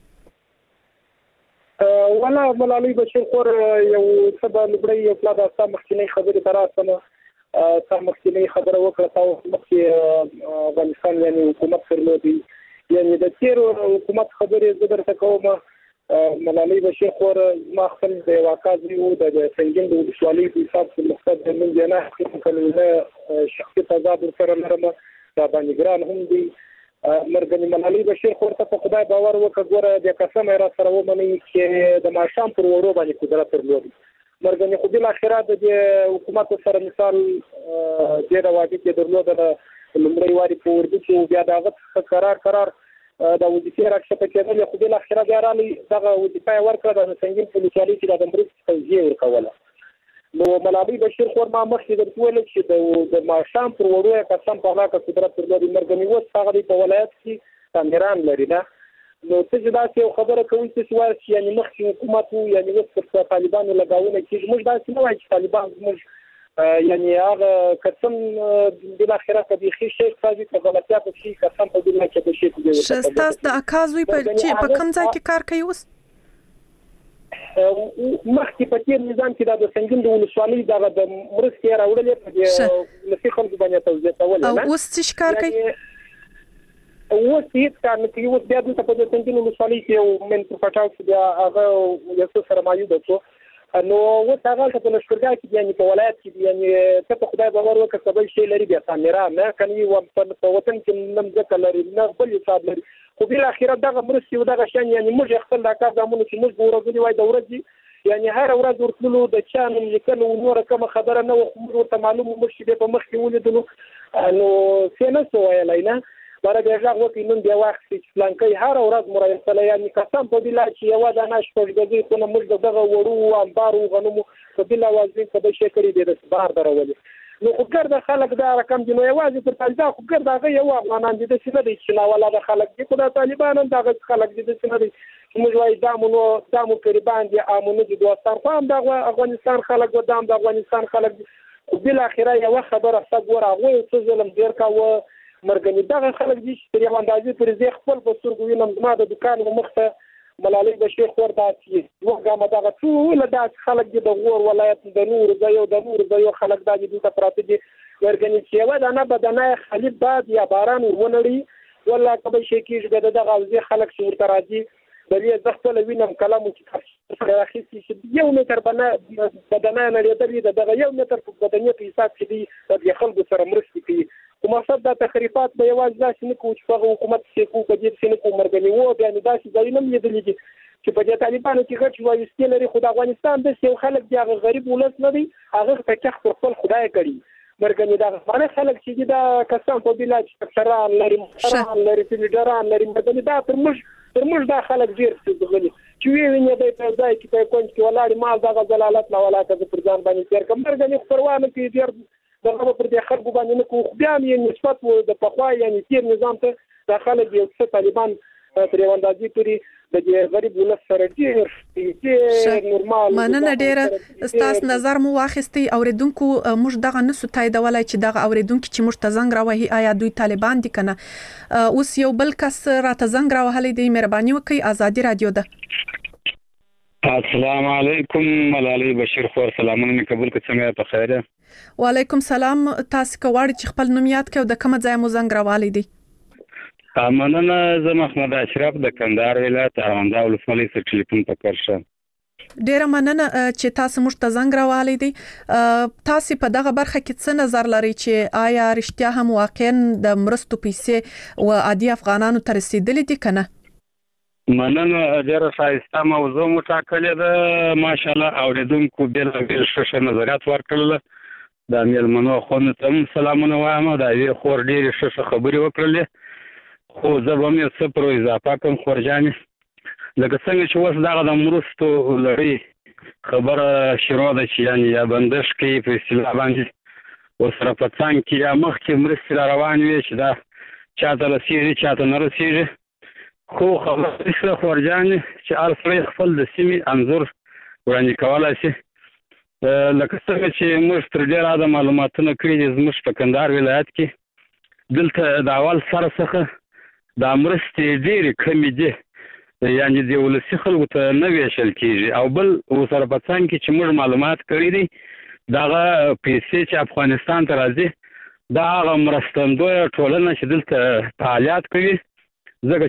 ولا ملالۍ بشیر خور یو سبا لبړی یو پلا د مخکینی خبرې تراسمه مخکینی خبره وکړه تاسو مخکې افغانستان یعنی حکومت فرلودي یعنی د تیر حکومت خبرې زه درته کوم ملالۍ بشیر خور ما خپل د واقعي او د څنګه د ولسوالۍ په حساب کې مقصد من جنا کله شخصي تضاد سره لرم دا باندې ګران هم دي مرګنی ملالۍ بشیر خور ته خدای باور وکړ ګوره د قسم را سره ومني چې د ماشام پر وړو باندې قدرت درلود مرګنی خو بل اخرات د حکومت سره مثال ډیر واجب کې درلود د لمړی واري په ورده چې بیا دغه قرار د وظیفې راکښته کېدل خو بل اخرات یارالي دغه وظیفه ورکړه د څنګه په لچالي چې د مرستې توزیع ورکوله. نو ملالۍ بشیر خور ما مخکې درته ویل چې د ماشام پر وړو قسم په هغه قدرت درلود مرګنی وس هغه په ولایت کې تامیران لري نه نو څه چې دا یو خبره کوي چې وایي یعنی مخکې حکومت یعنی وس پر طالبانو لګاونه کې موږ دا څه نه وایي چې طالبان موږ یعنی هغه قسم بل اخره کې خي شي چې غلطیا په شي قسم په دې کې به شي شستاس د اکازوي په کوم ځای کې کار کوي اوس مخکې په تیر نظام کې د څنګه د ولسوالۍ د مرستې راوړلې په دې لسی خلکو باندې توزیع کول نه اوس څه کار کوي اوس هیڅ کار نه کوي اوس بیا د په دې څنګه ولسوالۍ کې یو من په پټاو کې بیا هغه یو څه سره مایو ده نو اوس هغه په لشکرګاه کې یعنی په ولایت کې یعنی ته په خدای باور وکړه قبل شي لري بیا سامرا نه کني و په وطن کې نم ځکه لري نه بل حساب لري خو بل اخرت دغه مرستې او دغه شان یعنی موږ خپل د کار زمونږ چې موږ ورغلي وای د ورځې یعنی هر ورځ ورتلو د چانو لیکنو نور کوم خبره نه موږ ته معلومه موږ چې په مخ کې ولیدلو نو څنګه سوای نه برابر ځای وکړي نن بیا وخت چې پلانکې هر ورځ مرایسله یعنی قسم په بلا چې یو د ناش پرګدي خو موږ دغه وړو انبارو غنمو په بلا وازین په دې شکرې د بار درولې نو خو ګرد خلک دا رقم دی نو یوازې پر طالبان خو ګرد هغه یو افغانان دي چې نه دي چې لا ولا د خلک دي خو د طالبانو دغه خلک دي چې نه دي موږ وايي دامو قربان دي امونه دي دوستان خو هم د افغانستان خلک و د افغانستان خلک خو بل اخره یو خبره څنګه راغوي چې ظلم ډیر کاوه مرګنی دغه خلک دي چې یو اندازې پر ځای خپل په سترګو وینم ما د دکان مخته ملالۍ بشیر خور دا چې وګامه دغه ټول د خلک د غور ولایت د نور ځایو خلک د دې ته پراته دي ورګنی چې و دا نه بدنه خلیب باد یا باران ونړي ولا کبه شي کېږي دغه ځای خلک چې ورته راځي بلې زخته لوینم کلام چې راخیسي چې یو متر بدنه لري دغه یو متر په بدنه په حساب کې دی د خلکو سره مرستې کوي او مقصد د تخریبات به یوازې داسې نه کوي چې په حکومت کې کوم په دې څه نه کوم مرګنی وو بیا نه داسې ځای نه لیدل دي چې په دې طالبانو کې غټ وایستې لري خو د افغانستان د یو خلک دی هغه غریب ولس نه دی هغه په کې خپل خدای کړی مرګنی دا غوړه خلک چې دا کسان په بلا چې شران لري فیلډران لري مرګنی دا تر موږ دا خلک ډیر څه غلي چې ویني د په ځای کې په کونج کې ولاړ ما دغه زلالت نه ولا که پر ځان باندې تیر کوم مرګنی پروانه کې ډیر دغه پر دې خلکو باندې نه کوو بیا یې نسبت د پخوا یعنی تیر نظام ته داخله یو څه طالبان تر یو اندازې پورې د غریب ولس سره ډیر نورمال مننه ډیره ستاسو نظر مو واخیستي اوریدونکو موږ دغه نسو تاییدولای چې دغه اوریدونکو چې موږ ته زنګ راوهي آیا دوی طالبان دي کنه اوس یو بل کس راته زنګ راوهلې دی مهرباني وکړئ ازادي رادیو ده. السلام علیکم ملالۍ بشیر خور سلامونه مې قبول کړئ څنګه په خیره وعلیکم سلام تاسو کوړ چې خپل نوم یاد کړئ د کوم ځای مو زنګ راوالې دی مننه زه محمد اشرف د کندهار ولایت ارونداو ولسوالۍ څخه ټلیفون پکړ شه ډیره مننه چې تاسو موږ ته زنګ راوالې دي. تاسو په دغه برخه کې څه نظر لري چې آیا رښتیا هم واقعا د مرستو پیسې او عادي افغانانو ته رسیدلې دي کنه؟ مننه، ډیره ښایسته موضوع مو ټاکلې ده ماشاءالله. اوریدونکو بیل ښه نظریات ورکړل. د میلمنو خوند ته هم سلامونه وایم. دا یې خور ډیره ښه خبرې وکړلې، خو زه به مې څه پر اضافه کوم خورجانې. لکه څنګه چې اوس دغه د مرستو لړۍ خبره شروع ده چې یعنې یا بندش کوي په اصطلاح باندې ورسره په څنګ کې یا مخکې مرستې را روانې وي چې دا چاته رسېږي چاته نه رسېږي. خو خبره شوه خورجانې چې هر سړی خپل د سیمې انځور وړاندې کولی شي. لکه څنګه چې موږ تر ډېره د معلوماتونه کړي دي زموږ په کندهار ولایت کې دلته د اول سر څخه دا مرستې ډېرې کمې دي، یعنی د ولسي خلکو ته نه ویشل کیږي. او بل ورسره په څنګ کې چې موږ معلومات کړي دي دغه پیسې چې افغانستان ته راځي دا هغه مرستندویه ټولنه چې دلته فعالیت کوي، ځکه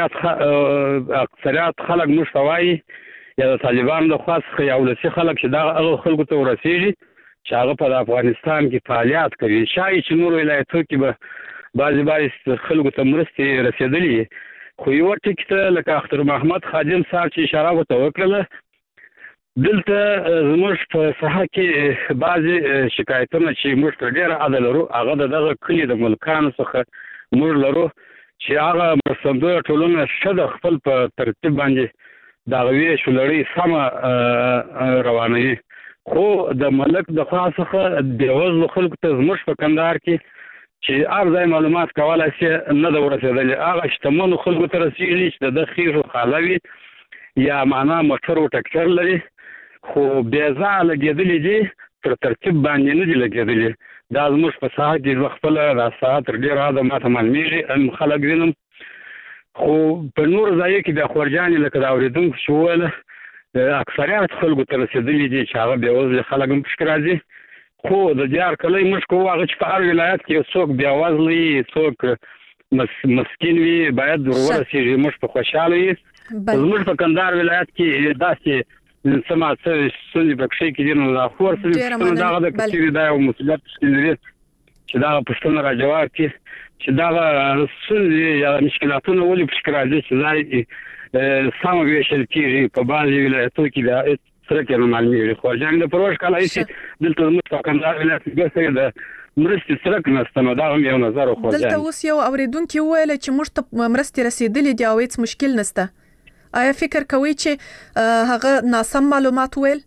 چې اکثریت خلک موږ ته وایي یا د طالبانو د خوا څخه یا ولسي خلک چې دغه هغه خلکو ته ورسېږي چې هغه په افغانستان کې فعالیت کوي. شاید چې نور ولایتونو کې به بعضې خلکو ته مرستې رسېدلي، خو یو ټکي ته لکه اختر محمد خادم صاحب چې اشاره ورته وکړله، دلته زموږ په ساحه کې بعضې شکایتونه چې موږ ته ډېره عده لرو هغه د دغه کلي د ملکانو څخه موږ لرو چې هغه مرستندویه ټولنه ښه د خپل په ترتیب باندې د هغه ویشو لړۍ سمه روانوي. خو د ملک د خوا څخه بېوزلو خلکو ته زموږ په کندهار کې چې هر ځای معلومات کولی شي نه ده ورسېدلې. هغه شتمنو خلکو ته رسېږي چې د ده خیښ و خاله وي یا معنا موټر و ټکټر لري، خو بېځایه لګېدلي دي، تر ترتیب باندې نه دي لګېدلي. دا زموږ په ساحه کې زه خپله دا ساعت تر ډېره حده ماته معلومېږي خلک وینم. خو په نور ځایو کې بیا خورجانې لکه د اورېدونکو چې وویله اکثریت خلکو ته رسېدلي دي چې هغه بېوزلي خلک هم پکې راځي. خو د دیار کلی موږ کوو هغه چې په هر ولایت کې یو څوک بېوزله وي څوک مسکین وي باید ورورسېږي، موږ په خوشحاله وي. زموږ په کندهار ولایت کې داسې څه ستونزې پکښې کې دي نو دا خو ورسره دغه د کچېرې دا یو مسؤلیت لري چې دغه پوښتنه را جواب کړي چې دغه ستونزې یا مشکلاتونه ولې پکښې راځي چې دا سمه ویشل کېږي. په بعضې ولایتونو کې دا سرک یې نه معلومېږي. خورجانې د پروژ کاله هېڅې دلته زموږ په کندهار ولایت کې ګرځي د مرستې سرک نشته، نو دا هم یو نظر و. دلته اوس یو اورېدونکي وویل چې موږ ته مرستې رسېدلې دي او هېڅ مشکل نشته. آیا فکر کوئ چې هغه ناسم معلومات ویل؟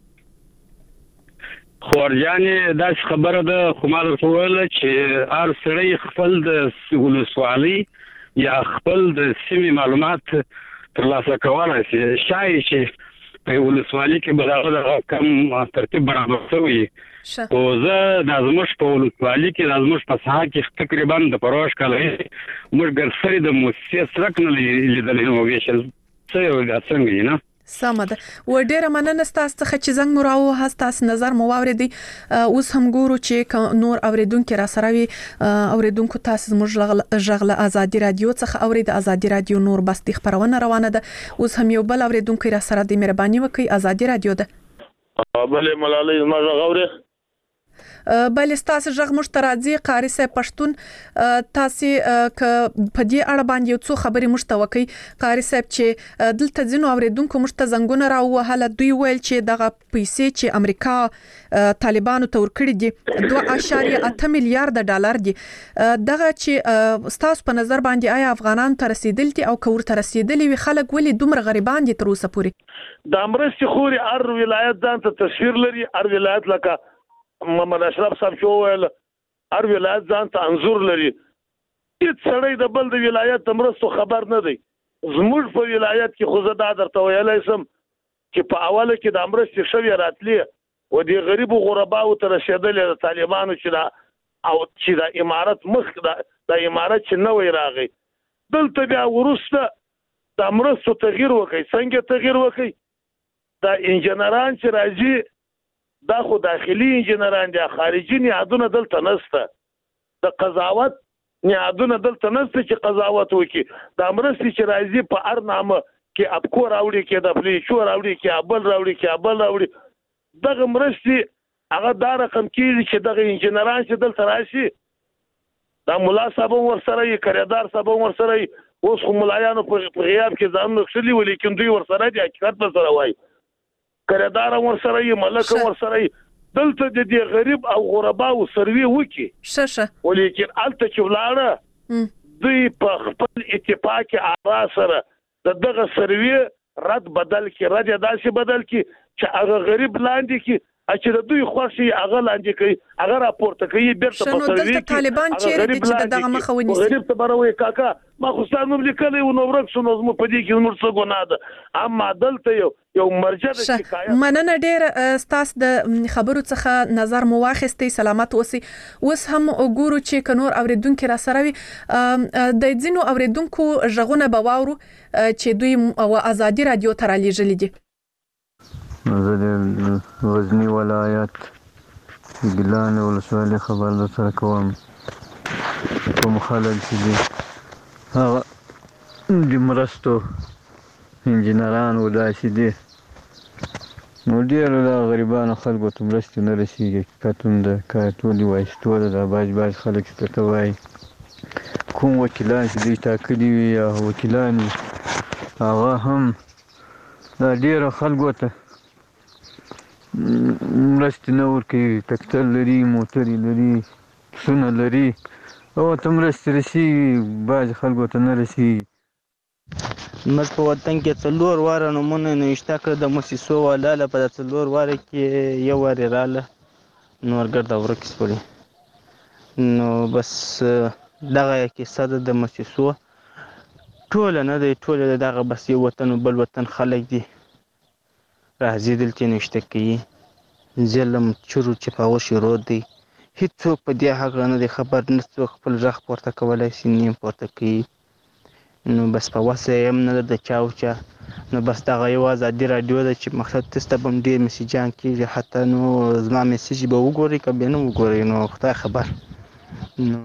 خورجانې داسې خبره ده، خو ما درته وویله چې هر سړی خپل د ولسوالۍ یا خپل د سیمې معلومات ترلاسه کولی شي. شاید چې په ولسوالۍ کې به دغه کم ترتیب برابر شوی، خو زه دا زموږ په ولسوالۍ کې دا زموږ په ساحه کې تقریبا د پروژ کاله موږ ګرسري د موسسې سرک نه لیدلی نو ویشل څه یو دا څنګه یې نه سمه ده. و ډیره مننه ستاسو څخه چې زنګ مو راووهه، ستاسو نظر مو واورېدی. اوس هم ګورو چې نور اوریدونکي را سره وي. اوریدونکو تاسو زموږ غږ له ازادي رادیو څخه اورید. ازادي رادیو نور بستي خبرونه روانه ده. اوس هم یو بل اوریدونکي را سره د مهرباني وکي. ازادي رادیو ده. بلې ملالۍ زما غږ اوري؟ بلې ستاسو غږ موږ ته راځي. قاري صاحب پښتون تاسو په دې اړه باندې یو څو خبرې موږ ته وکړي. قاري صاحب چې دلته ځینو اوریدونکو موږ ته زنګونه راووهله، دوی ویل چې دغه پیسې چې امریکا طالبانو ته ورکړي دي 2.8 میلیارډ ډالر دي. دغه چې ستاسو په نظر باندې آیا افغانانو ته رسیدل دي او که ورته رسیدلي وي خلک ولې دومره غریبان دي تر اوسه پورې؟ د مرستې خوري هر ولایت ځان ته تصویر لري. هر ولایت لکه محمد اشرف صاحب چې وویل هر ولایت ځان ته انځور لري. هېڅ سړی د بل د ولایت د مرستو خبر نه دی. زموږ په ولایت کې خو زه دا درته ویلی سم چې په اوله کې د مرستې شوې راتلې و دې غریبو غرباو ته رسېدلې د طالبانو چې د امارت مخ د امارت چې نوی راغی. دلته بیا وروسته د مرستو تغییر وکړي. څنګه تغییر وکړي؟ د انجنیران چې راځي دا خو داخلي انجنیران دي، خارجي نهادونه دلته نشته. د قضاوت نهادونه دلته نشته چې قضاوت وکړي. د مرستې چې راځي په هر نامه کې ابکو راوړي کې د پلیشو راوړي کې ابل راوړي کې ابل راوړي دغه مرستې هغه دا رقم کېږي چې دغه انجنیران چې دلته راشي دا ملا صاحب ورسره یې کریدار صاحب ورسره یې اوس خو ملایانو په غیاب کې ځانونه کښلي وو لیکن دوی ورسره دي حقیقت به سره وایي کریدار ورسره یې ملک ورسره یې دلته د دې غریب او غرباو سروي وکړي ولیکن هلته چې ولاړه دوی په خپل اتفاق آرا سره دغه سروي رد بدل کړي رد یې داسې بدل کړي چې هغه غریب لاندې کړي چې د دوی خوښي هغه لاندې کوي هغه راپورته کوي بیرته په سروي کې طالبان چیرې دي چې دغه مخه ونیسي غریب ته بروي کاکا ما خو ستاسو لیکلې و نو ورک شو نو زموږ په دې کې نور څه ګناه ده اما دلته یو مرجع د شکایت مننه ډېر ستاسو د خبرو څخه نظر مو واخیستې سلامت اوسئ اوس هم وګورو چې کنور اوریدونکو را سره وي د ځینو اوریدونکو ژغونه به واورو چې دوی او ازادي رادیو ته رالیږلي دي زه د غزنی ولایت ګیلان ولسوالۍ خبر در سره کوم کوم خلک چې دي هغه د مرستو انجینران و داسې دي نو ډېرو د غریبانو خلکو ته مرستې نه رسېږي حقیقت هم د کارتونې وایستو ده دا باز خلک چې درته وایي کوم وکیلان چې دوی ټاکلي وي یا وکیلان وي هغه هم دا ډېرو خلکو ته مرستې نه ورکوي ټکټر لري موټرې لري پسونه لري او ته مرستې رسېږي بعضې خلکو ته نه رسېږي موږ په وطن کې 4 واره نومونه نوشته کړه د موسسو والا په 4 واره کې یو وارې راله نور ګرده ورک شولې نو بس دغه کیسه ده د موسسو ټوله نه دی ټوله دغه بس یو وطن بل وطن خلک دي راځي دلته نشته کوي ظلم چورو چې په هغو شروع دی هیڅوک په دې هغه نه دی خبر نه څوک خپل غږ پورته کولی شي نیم پورته کوي نو بس په وسه یې هم نه ده د چا او چا نو بس دغه یو ازادي راډیو ده چې مقصد تاسو ته به هم ډېر میسیجان کېږي حتی نو زما میسیج به وګورئ که بیا نه وګورئ نو خدای خبر نو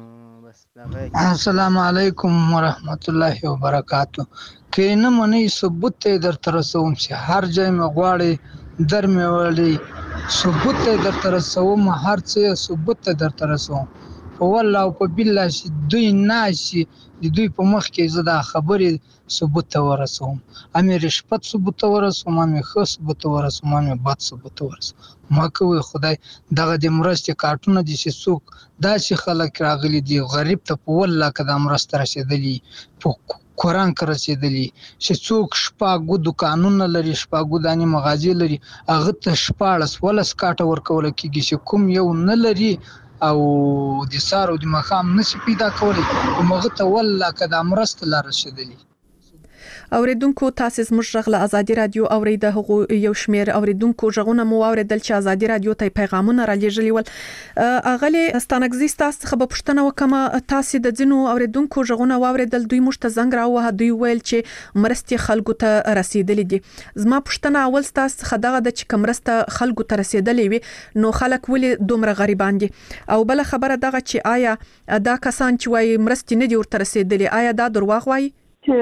السلام علیکم ورحمت الله وبرکاتو که نه منئ ثبوت ته درته رسوم چې هر ځای مې غواړئ در مې وړئ ثبوت ته درته رسوم هر څه ثبوت ته درته رسوم په والله او په بالله چې دوی ناشي د دوی په مخ کې زه دا خبرې ثبوت ته ورسوم امې رشوت ثبوت ته ورسوم امې ښه ثبوت ته ورسوم امې بد ثبوت ته ورسوم ما کوي خدای دغه د مرستې کارټونه دي چې څوک داسې خلک راغلي دي غریب ته په والله که دا مرسته رسېدلي په قرآن کې رسېدلي چې څوک شپږ دوکانونه لري شپږ دانې مغازې لري هغه ته 14 کاټه ورکول کېږي چې کوم یو نه لري او د سار او د مخام نشي پیدا کولی موږ ته والله که دا مرسته لا رسېدلي اوریدونکو تاسو زموږ غږ له ازادي رادیو اوریده هغه یو شمیر اوریدونکو ژغونه مو اوریدل چې ازادي رادیو ته پیغامونه را لېږلي ول اغلی ستانګزي تاسو خبر پښتنه وکما تاسو د ځینو اوریدونکو ژغونه واوریدل دوی مشت زنګ راوه دوی ویل چې مرستې خلکو ته رسیدلې دي زما پښتنه اول تاسو خدغه د چې کمرسته خلکو ته رسیدلې وي نو خلک ولې دومره غریبان دي او بل خبره دغه چې آیا دا کسان چې وایي مرستې نه دي ورته رسیدلې آیا دا دروغ وایي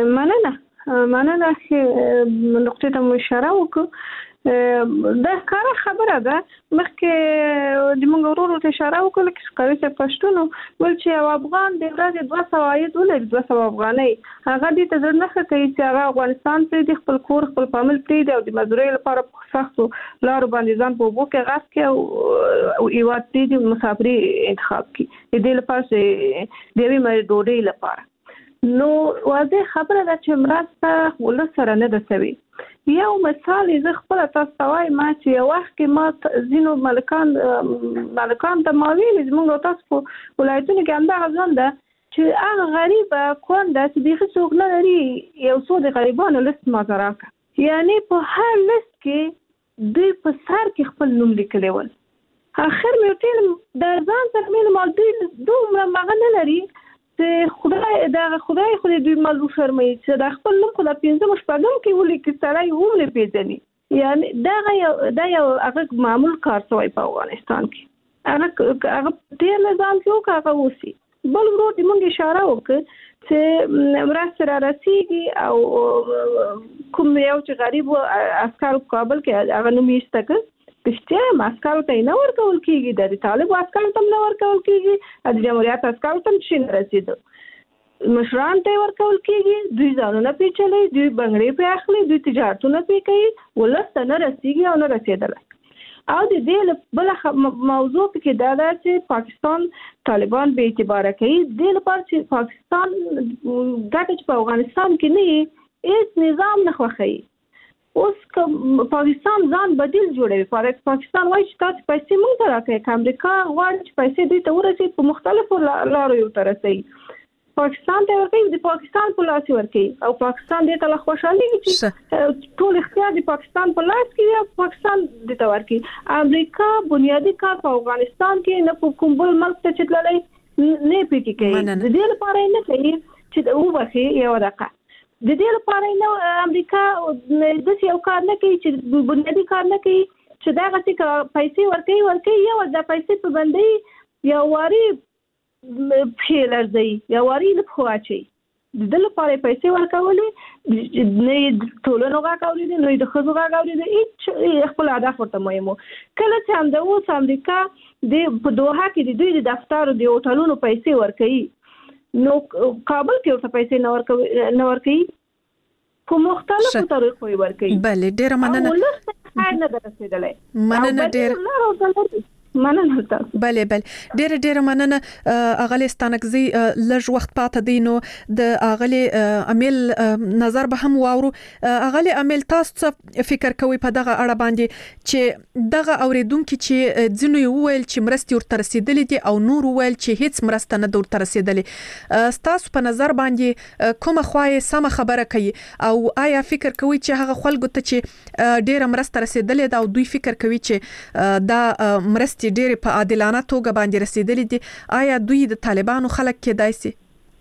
مننه چې نقطې ته مو اشاره وکړو دا کار خبره ده مخکې د موږ ورور ته اشاره وکړه چې قوي څه پښتون ول چې افغان د ورځې 200 عاید ولري 200 افغانۍ هغه دې ته نه کوي چې هغه افغانستان ته د خپل کور خپل فامیل ته او د مزدوري لپاره په سختو لارو باندې ځان په وبو کې غاس کې او ایوات دې د مسافري انتخاب کړي دې لپاره د دې مې ډوډۍ لپاره نو واضح خبره ده چې مرسته ولسره نه ده سوي یو مثال زه خپل تاسو ته وایم چې یو وخت کې ما زینو مالکان ته ما ویل زموږ تاسو په ولایتونو کې همدغه ځان ده چې هغه غریب کونډه چې دغه څوک نه لري یو څو د غریبانو لیست ما راکړ یعنی په هر لیست کې دوی په سر کې خپل نوم لیکلی ول اخر مې ټول د ځان سره مې مال دوی مغه نه لري خدای خو دوی مالو فرمایي چې د خپل نوم خو د 15 شپږم کې ولې کې سړی ولې پیژني یعنی دا یو هغه معمول کار شوی په افغانستان کې هغه ډېر نظام کې هغه اوسي بل ورو د مونږ اشاره وکړه چې مرسته را رسیږي او کوم یو چې غریب عسکر کابل کې هغه نوم یې ستکه پښتیا عسکر ته نه ورکول کیږي د طالب عسکر ته نه ورکول کیږي د جمهوریت عسکر ته شي نه رسیدو مشران ته ورکول کیږي دوی ځانونه پیچلي دوی بنگړي په اخلي دوی تجارتونه پی کوي ولست نه رسیږي او نه رسیدل او د دې بل موضوع کې دا ده چې پاکستان طالبان به اعتبار کوي د لپاره چې پاکستان دغه په افغانستان کې نه هیڅ نظام نه خوښي اوس پاکستان ځان بدیل جوړوي پاکستان وایي چې تاسو پیسې موږ ته راکړئ امریکا غواړي چې پیسې دوی ته ورسي په مختلفو لارو یو ترسي پاکستان ته ورکوي د پاکستان په لاس ورکوي او پاکستان دې ته لا خوشالي چې ټول اختیار د پاکستان په لاس کې یا پاکستان دې ته ورکوي امریکا بنیادی کار په افغانستان کې نه په کوم بل ملک ته چتللای نه پکې کوي د دې لپاره نه کوي چې وبخي یو دقه د دې لپاره نه امریکا د یو کار نه کوي چې بنیادی کار نه کوي چې دا غسي پیسې ورکوي یو د پیسې په باندې یو واري فعل ارزي یا واري له خواچي د لپاره پیسې ورکولې نه ټولنه غاکولې نه د خزو غاکولې هیڅ خپل هدف ورته مهمو کله چې هم د اوس امریکا د په دوحه کې د دوی د دفتر د هوټلونو پیسې ورکوي نو کابل کې ورته پیسې نه ورکوي په مختلفو طریقو ورکوي بله ډیره مننه نه درسېدلای مننه ډیره مننه تاسو بله ډیره مننه اغلی ستانکزي لږ وخت پاتې دی نو د اغلی امیل نظر به هم واورو اغلی امیل تاسو فکر کوي په دغه اړه باندې چې دغه اوریدونکو چې ځینو ویل چې مرستي ورته رسیدلې دي او نور ویل چې هیڅ مرسته نه ورته رسیدلې تاسو په نظر باندې کومه خوای سم خبره کوي او آیا فکر کوي چې هغه خلکو ته چې ډیره مرسته رسیدلې ده او دوی فکر کوي چې دا مرسته چې ډېر په عادلانه توګه باندې رسیدلې دي آیا دوی د طالبانو خلک کېدای شي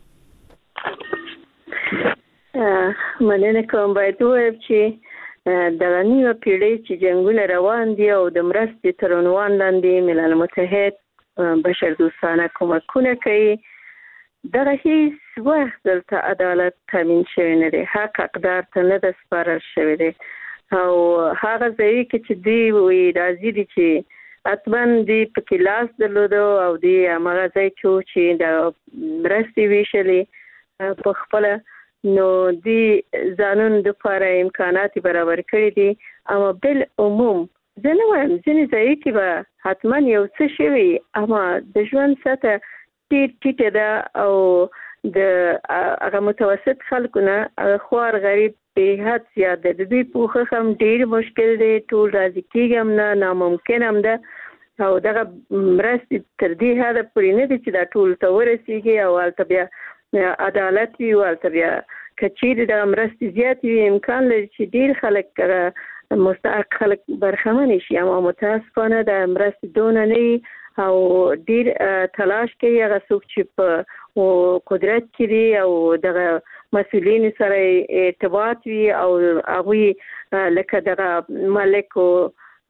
مننه کوم باید ووایم چې د نیمه پیړۍ چې جنګونه روان دي او د مرستې تر عنوان لاندې ملل متحد بشردوستانه کومکونه کوي دغه هیڅ وخت دلته عدالت تامین شوی نه دی حق حقدار ته نه ده سپارل شوی دی او هغه ځای کې چې دوی وایي راځي دي چې اتمن دی په کلاس درلودو او دی هغه ځای چې د مرستې ویشلې په خپل نو دی ځانون د لپاره امکانات برابر کړی دي اما بل عموم ځنه وایم ځنې ځای کې به حتمن یو څه شوی اما د ژوند سطح ټیټه ده او د هغه متوسط خلکو نه خوار غریب به حد زیات ده د دوی پوښښ هم ډیر مشکل دی ټول راځي کېږي هم نه ناممکن هم ده او دغه مرستې تر دې حده پورې نه دي چې دا ټول ته ورسیږي او هلته بیا عدالت وي او هلته بیا که چیرې دغه مرستې زیاتې وي امکان لري چې ډیر خلک مستحق خلک برخمنې شي اما متاسفانه د مرستې دونه نه وي او ډیر تلاش کوي هغه څوک چې په قدرت کې دي او دغه مسؤلین سره ارتباط وي او هغوی لکه دغه مالک او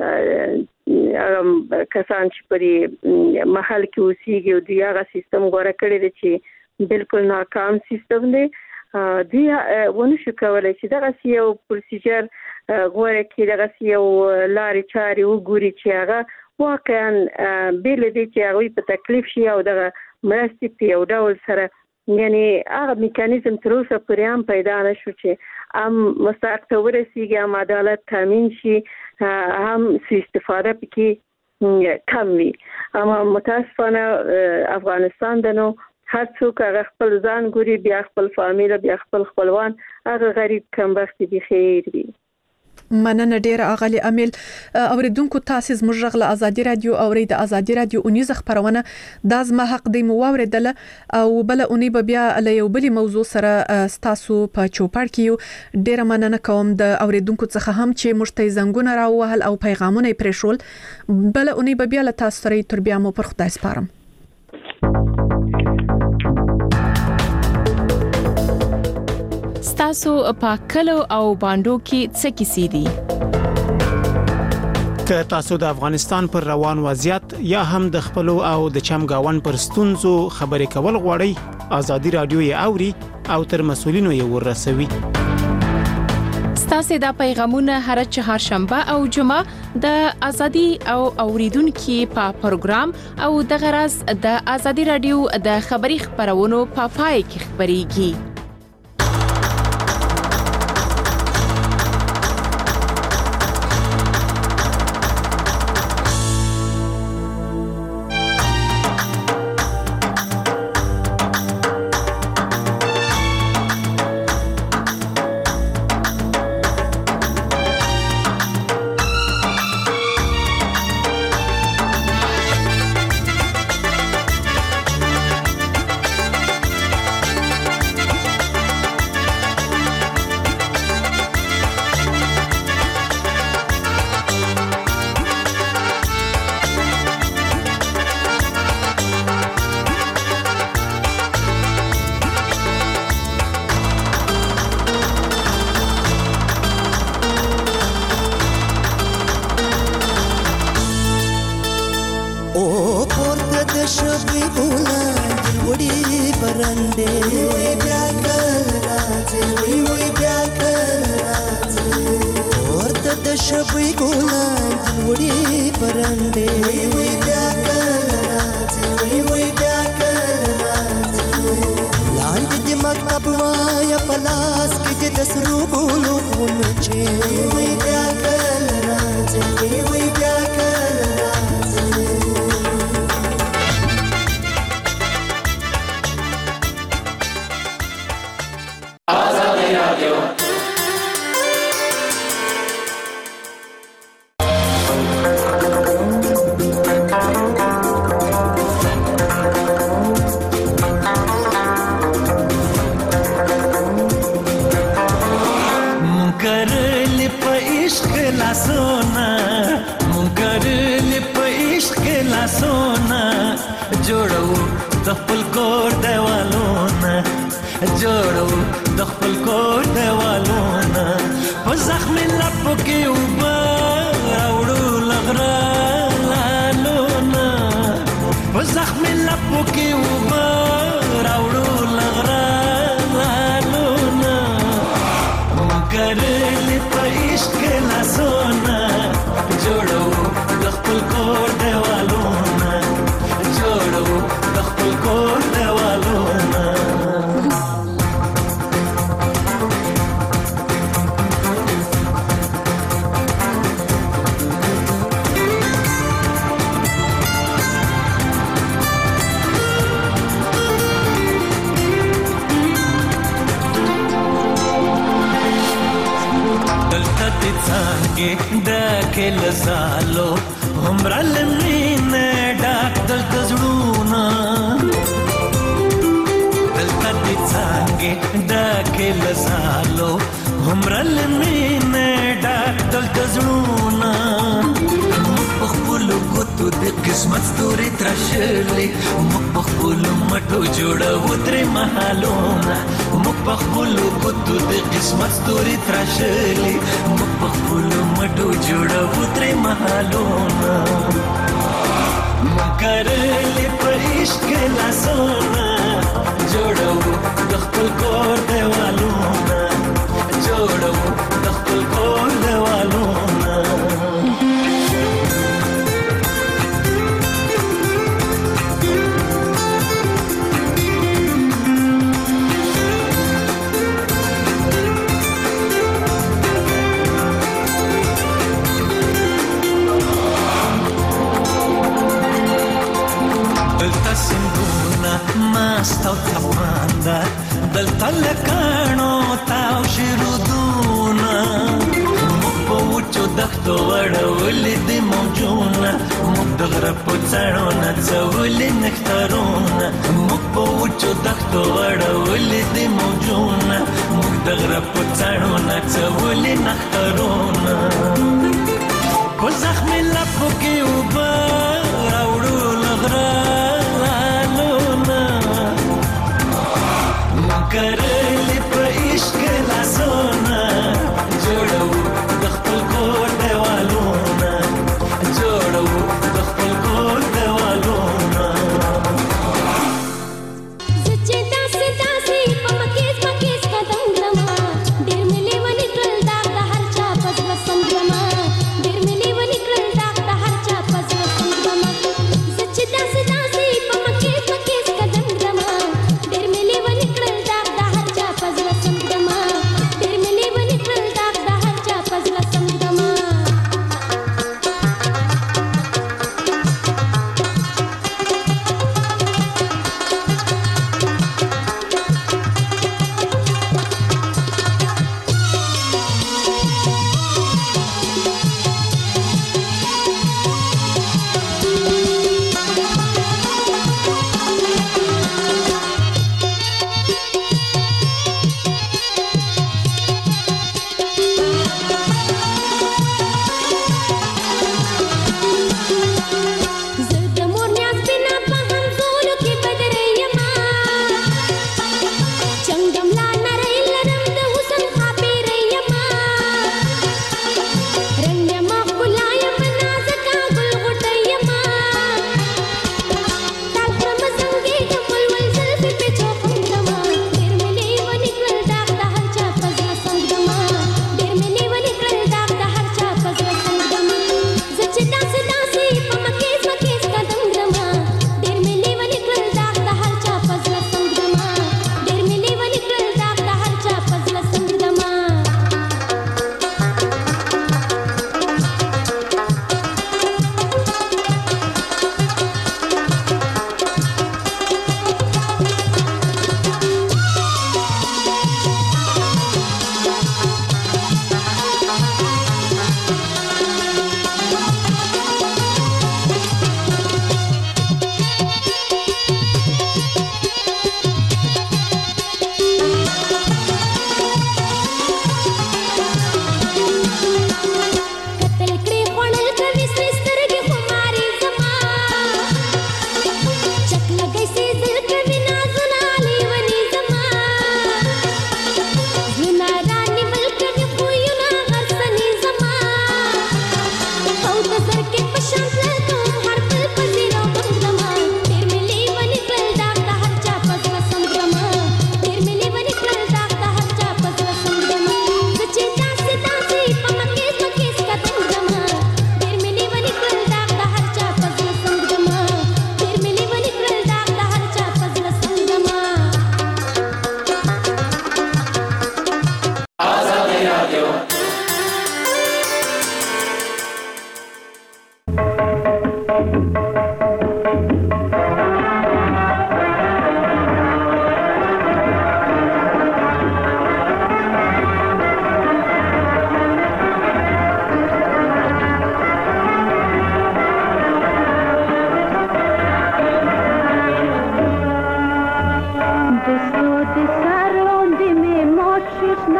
کسان چې پرې محل کې اوسېږي او دوی هغه سیستم غوره کړی دی چې بالکل ناکام سیستم دی دوی ونه شو کولی چې دغسې یو پروسیجر غوره کړي دغسې یو لارې چارې وګوري چې هغه واقعا بې له دې چې هغوی په تکلیف شي او دغه مرستې په یو ډول سره یعنی هغه میکانیزم تر اوسه پورې هم پیدا نه شو چې هم مستحق ته ورسیږي هم عدالت تامین شي هم سوء استفاده پکې کم وي اما متاسفانه افغانستان د نو هر څوک هغه خپل ځان ګوري بیا خپل فامیل بیا خپل خپلوان هغه غریب کمبخت دي خیر وي مننه ډیره اغلی امیل اوریدونکو تاسو زموږ غږ له ازادي رادیو اورید ازادي رادیو اونیز خبرونه د زما حق دی مو اوریدل او بل اونې به بیا له یو بل موضوع سره تاسو په چوپړ کې ډیره مننه کوم د اوریدونکو څخه هم چې مشته زنګونه راوهل او پیغامونه پرېښول بل اونې به بیا له تاسو سره تر بیا مو پر خدای سپارم تاسو په کلو او باندو کې څه کیسې دي که تاسو د افغانستان پر روان وضعیت یا هم د خپل او د چمګاون پر ستونزو خبرې کول غواړئ ازادي رادیو یې اوري او تر مسولینو یې ورسوي. ستاسو د پیغامونه هر چهارشنبه او جمعه د ازادي او اوریدونکو په پروګرام او د غرض د ازادي رادیو د خبري خبرونو په پای کې خبريږي.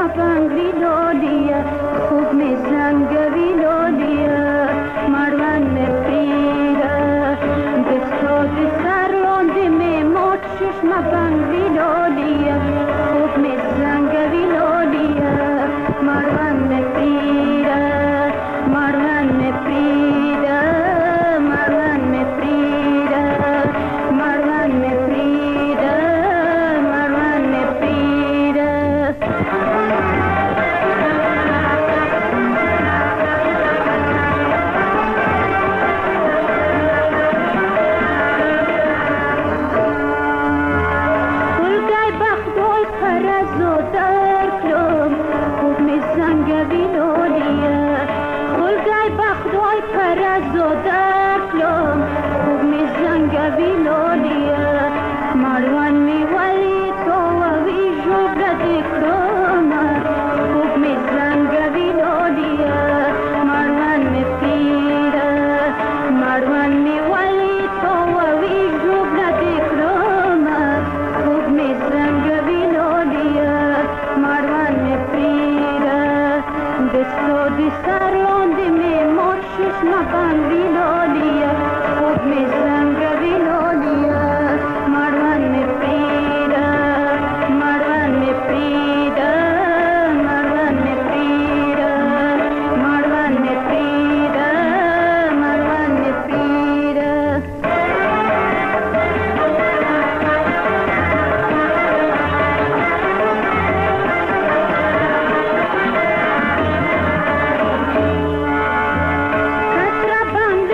بنگری لولیا خوب می زنگوی لولیا مروان می پریده دستاد سر لانده می موت ششم بنگری لولیا خوب می زنگوی لولیا مروان می پریده مروان می پریده مروان می پریده مروان می پریده مروان می پریده گلگای بخدوی پرزو در کلوم خوب می زنگوی لولیا گلگای بخدوی پرزو در کلوم خوب می زنگوی لولیا مروان می ولی تو وی جبرد کلوم خوب می زنگوی لولیا مروان می پیره مروان می ولی تو وی جبرد کلوم خوب می زنگوی لولیا مروان می پیره دستو دی سر لانده می موت ششم بنگری لولیا خوب می زنگوی لولیا مروان می پیره مروان می پیره مروان می پیره مروان می پیره مروان می پیره کسرا بند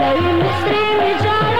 مصري می جاړه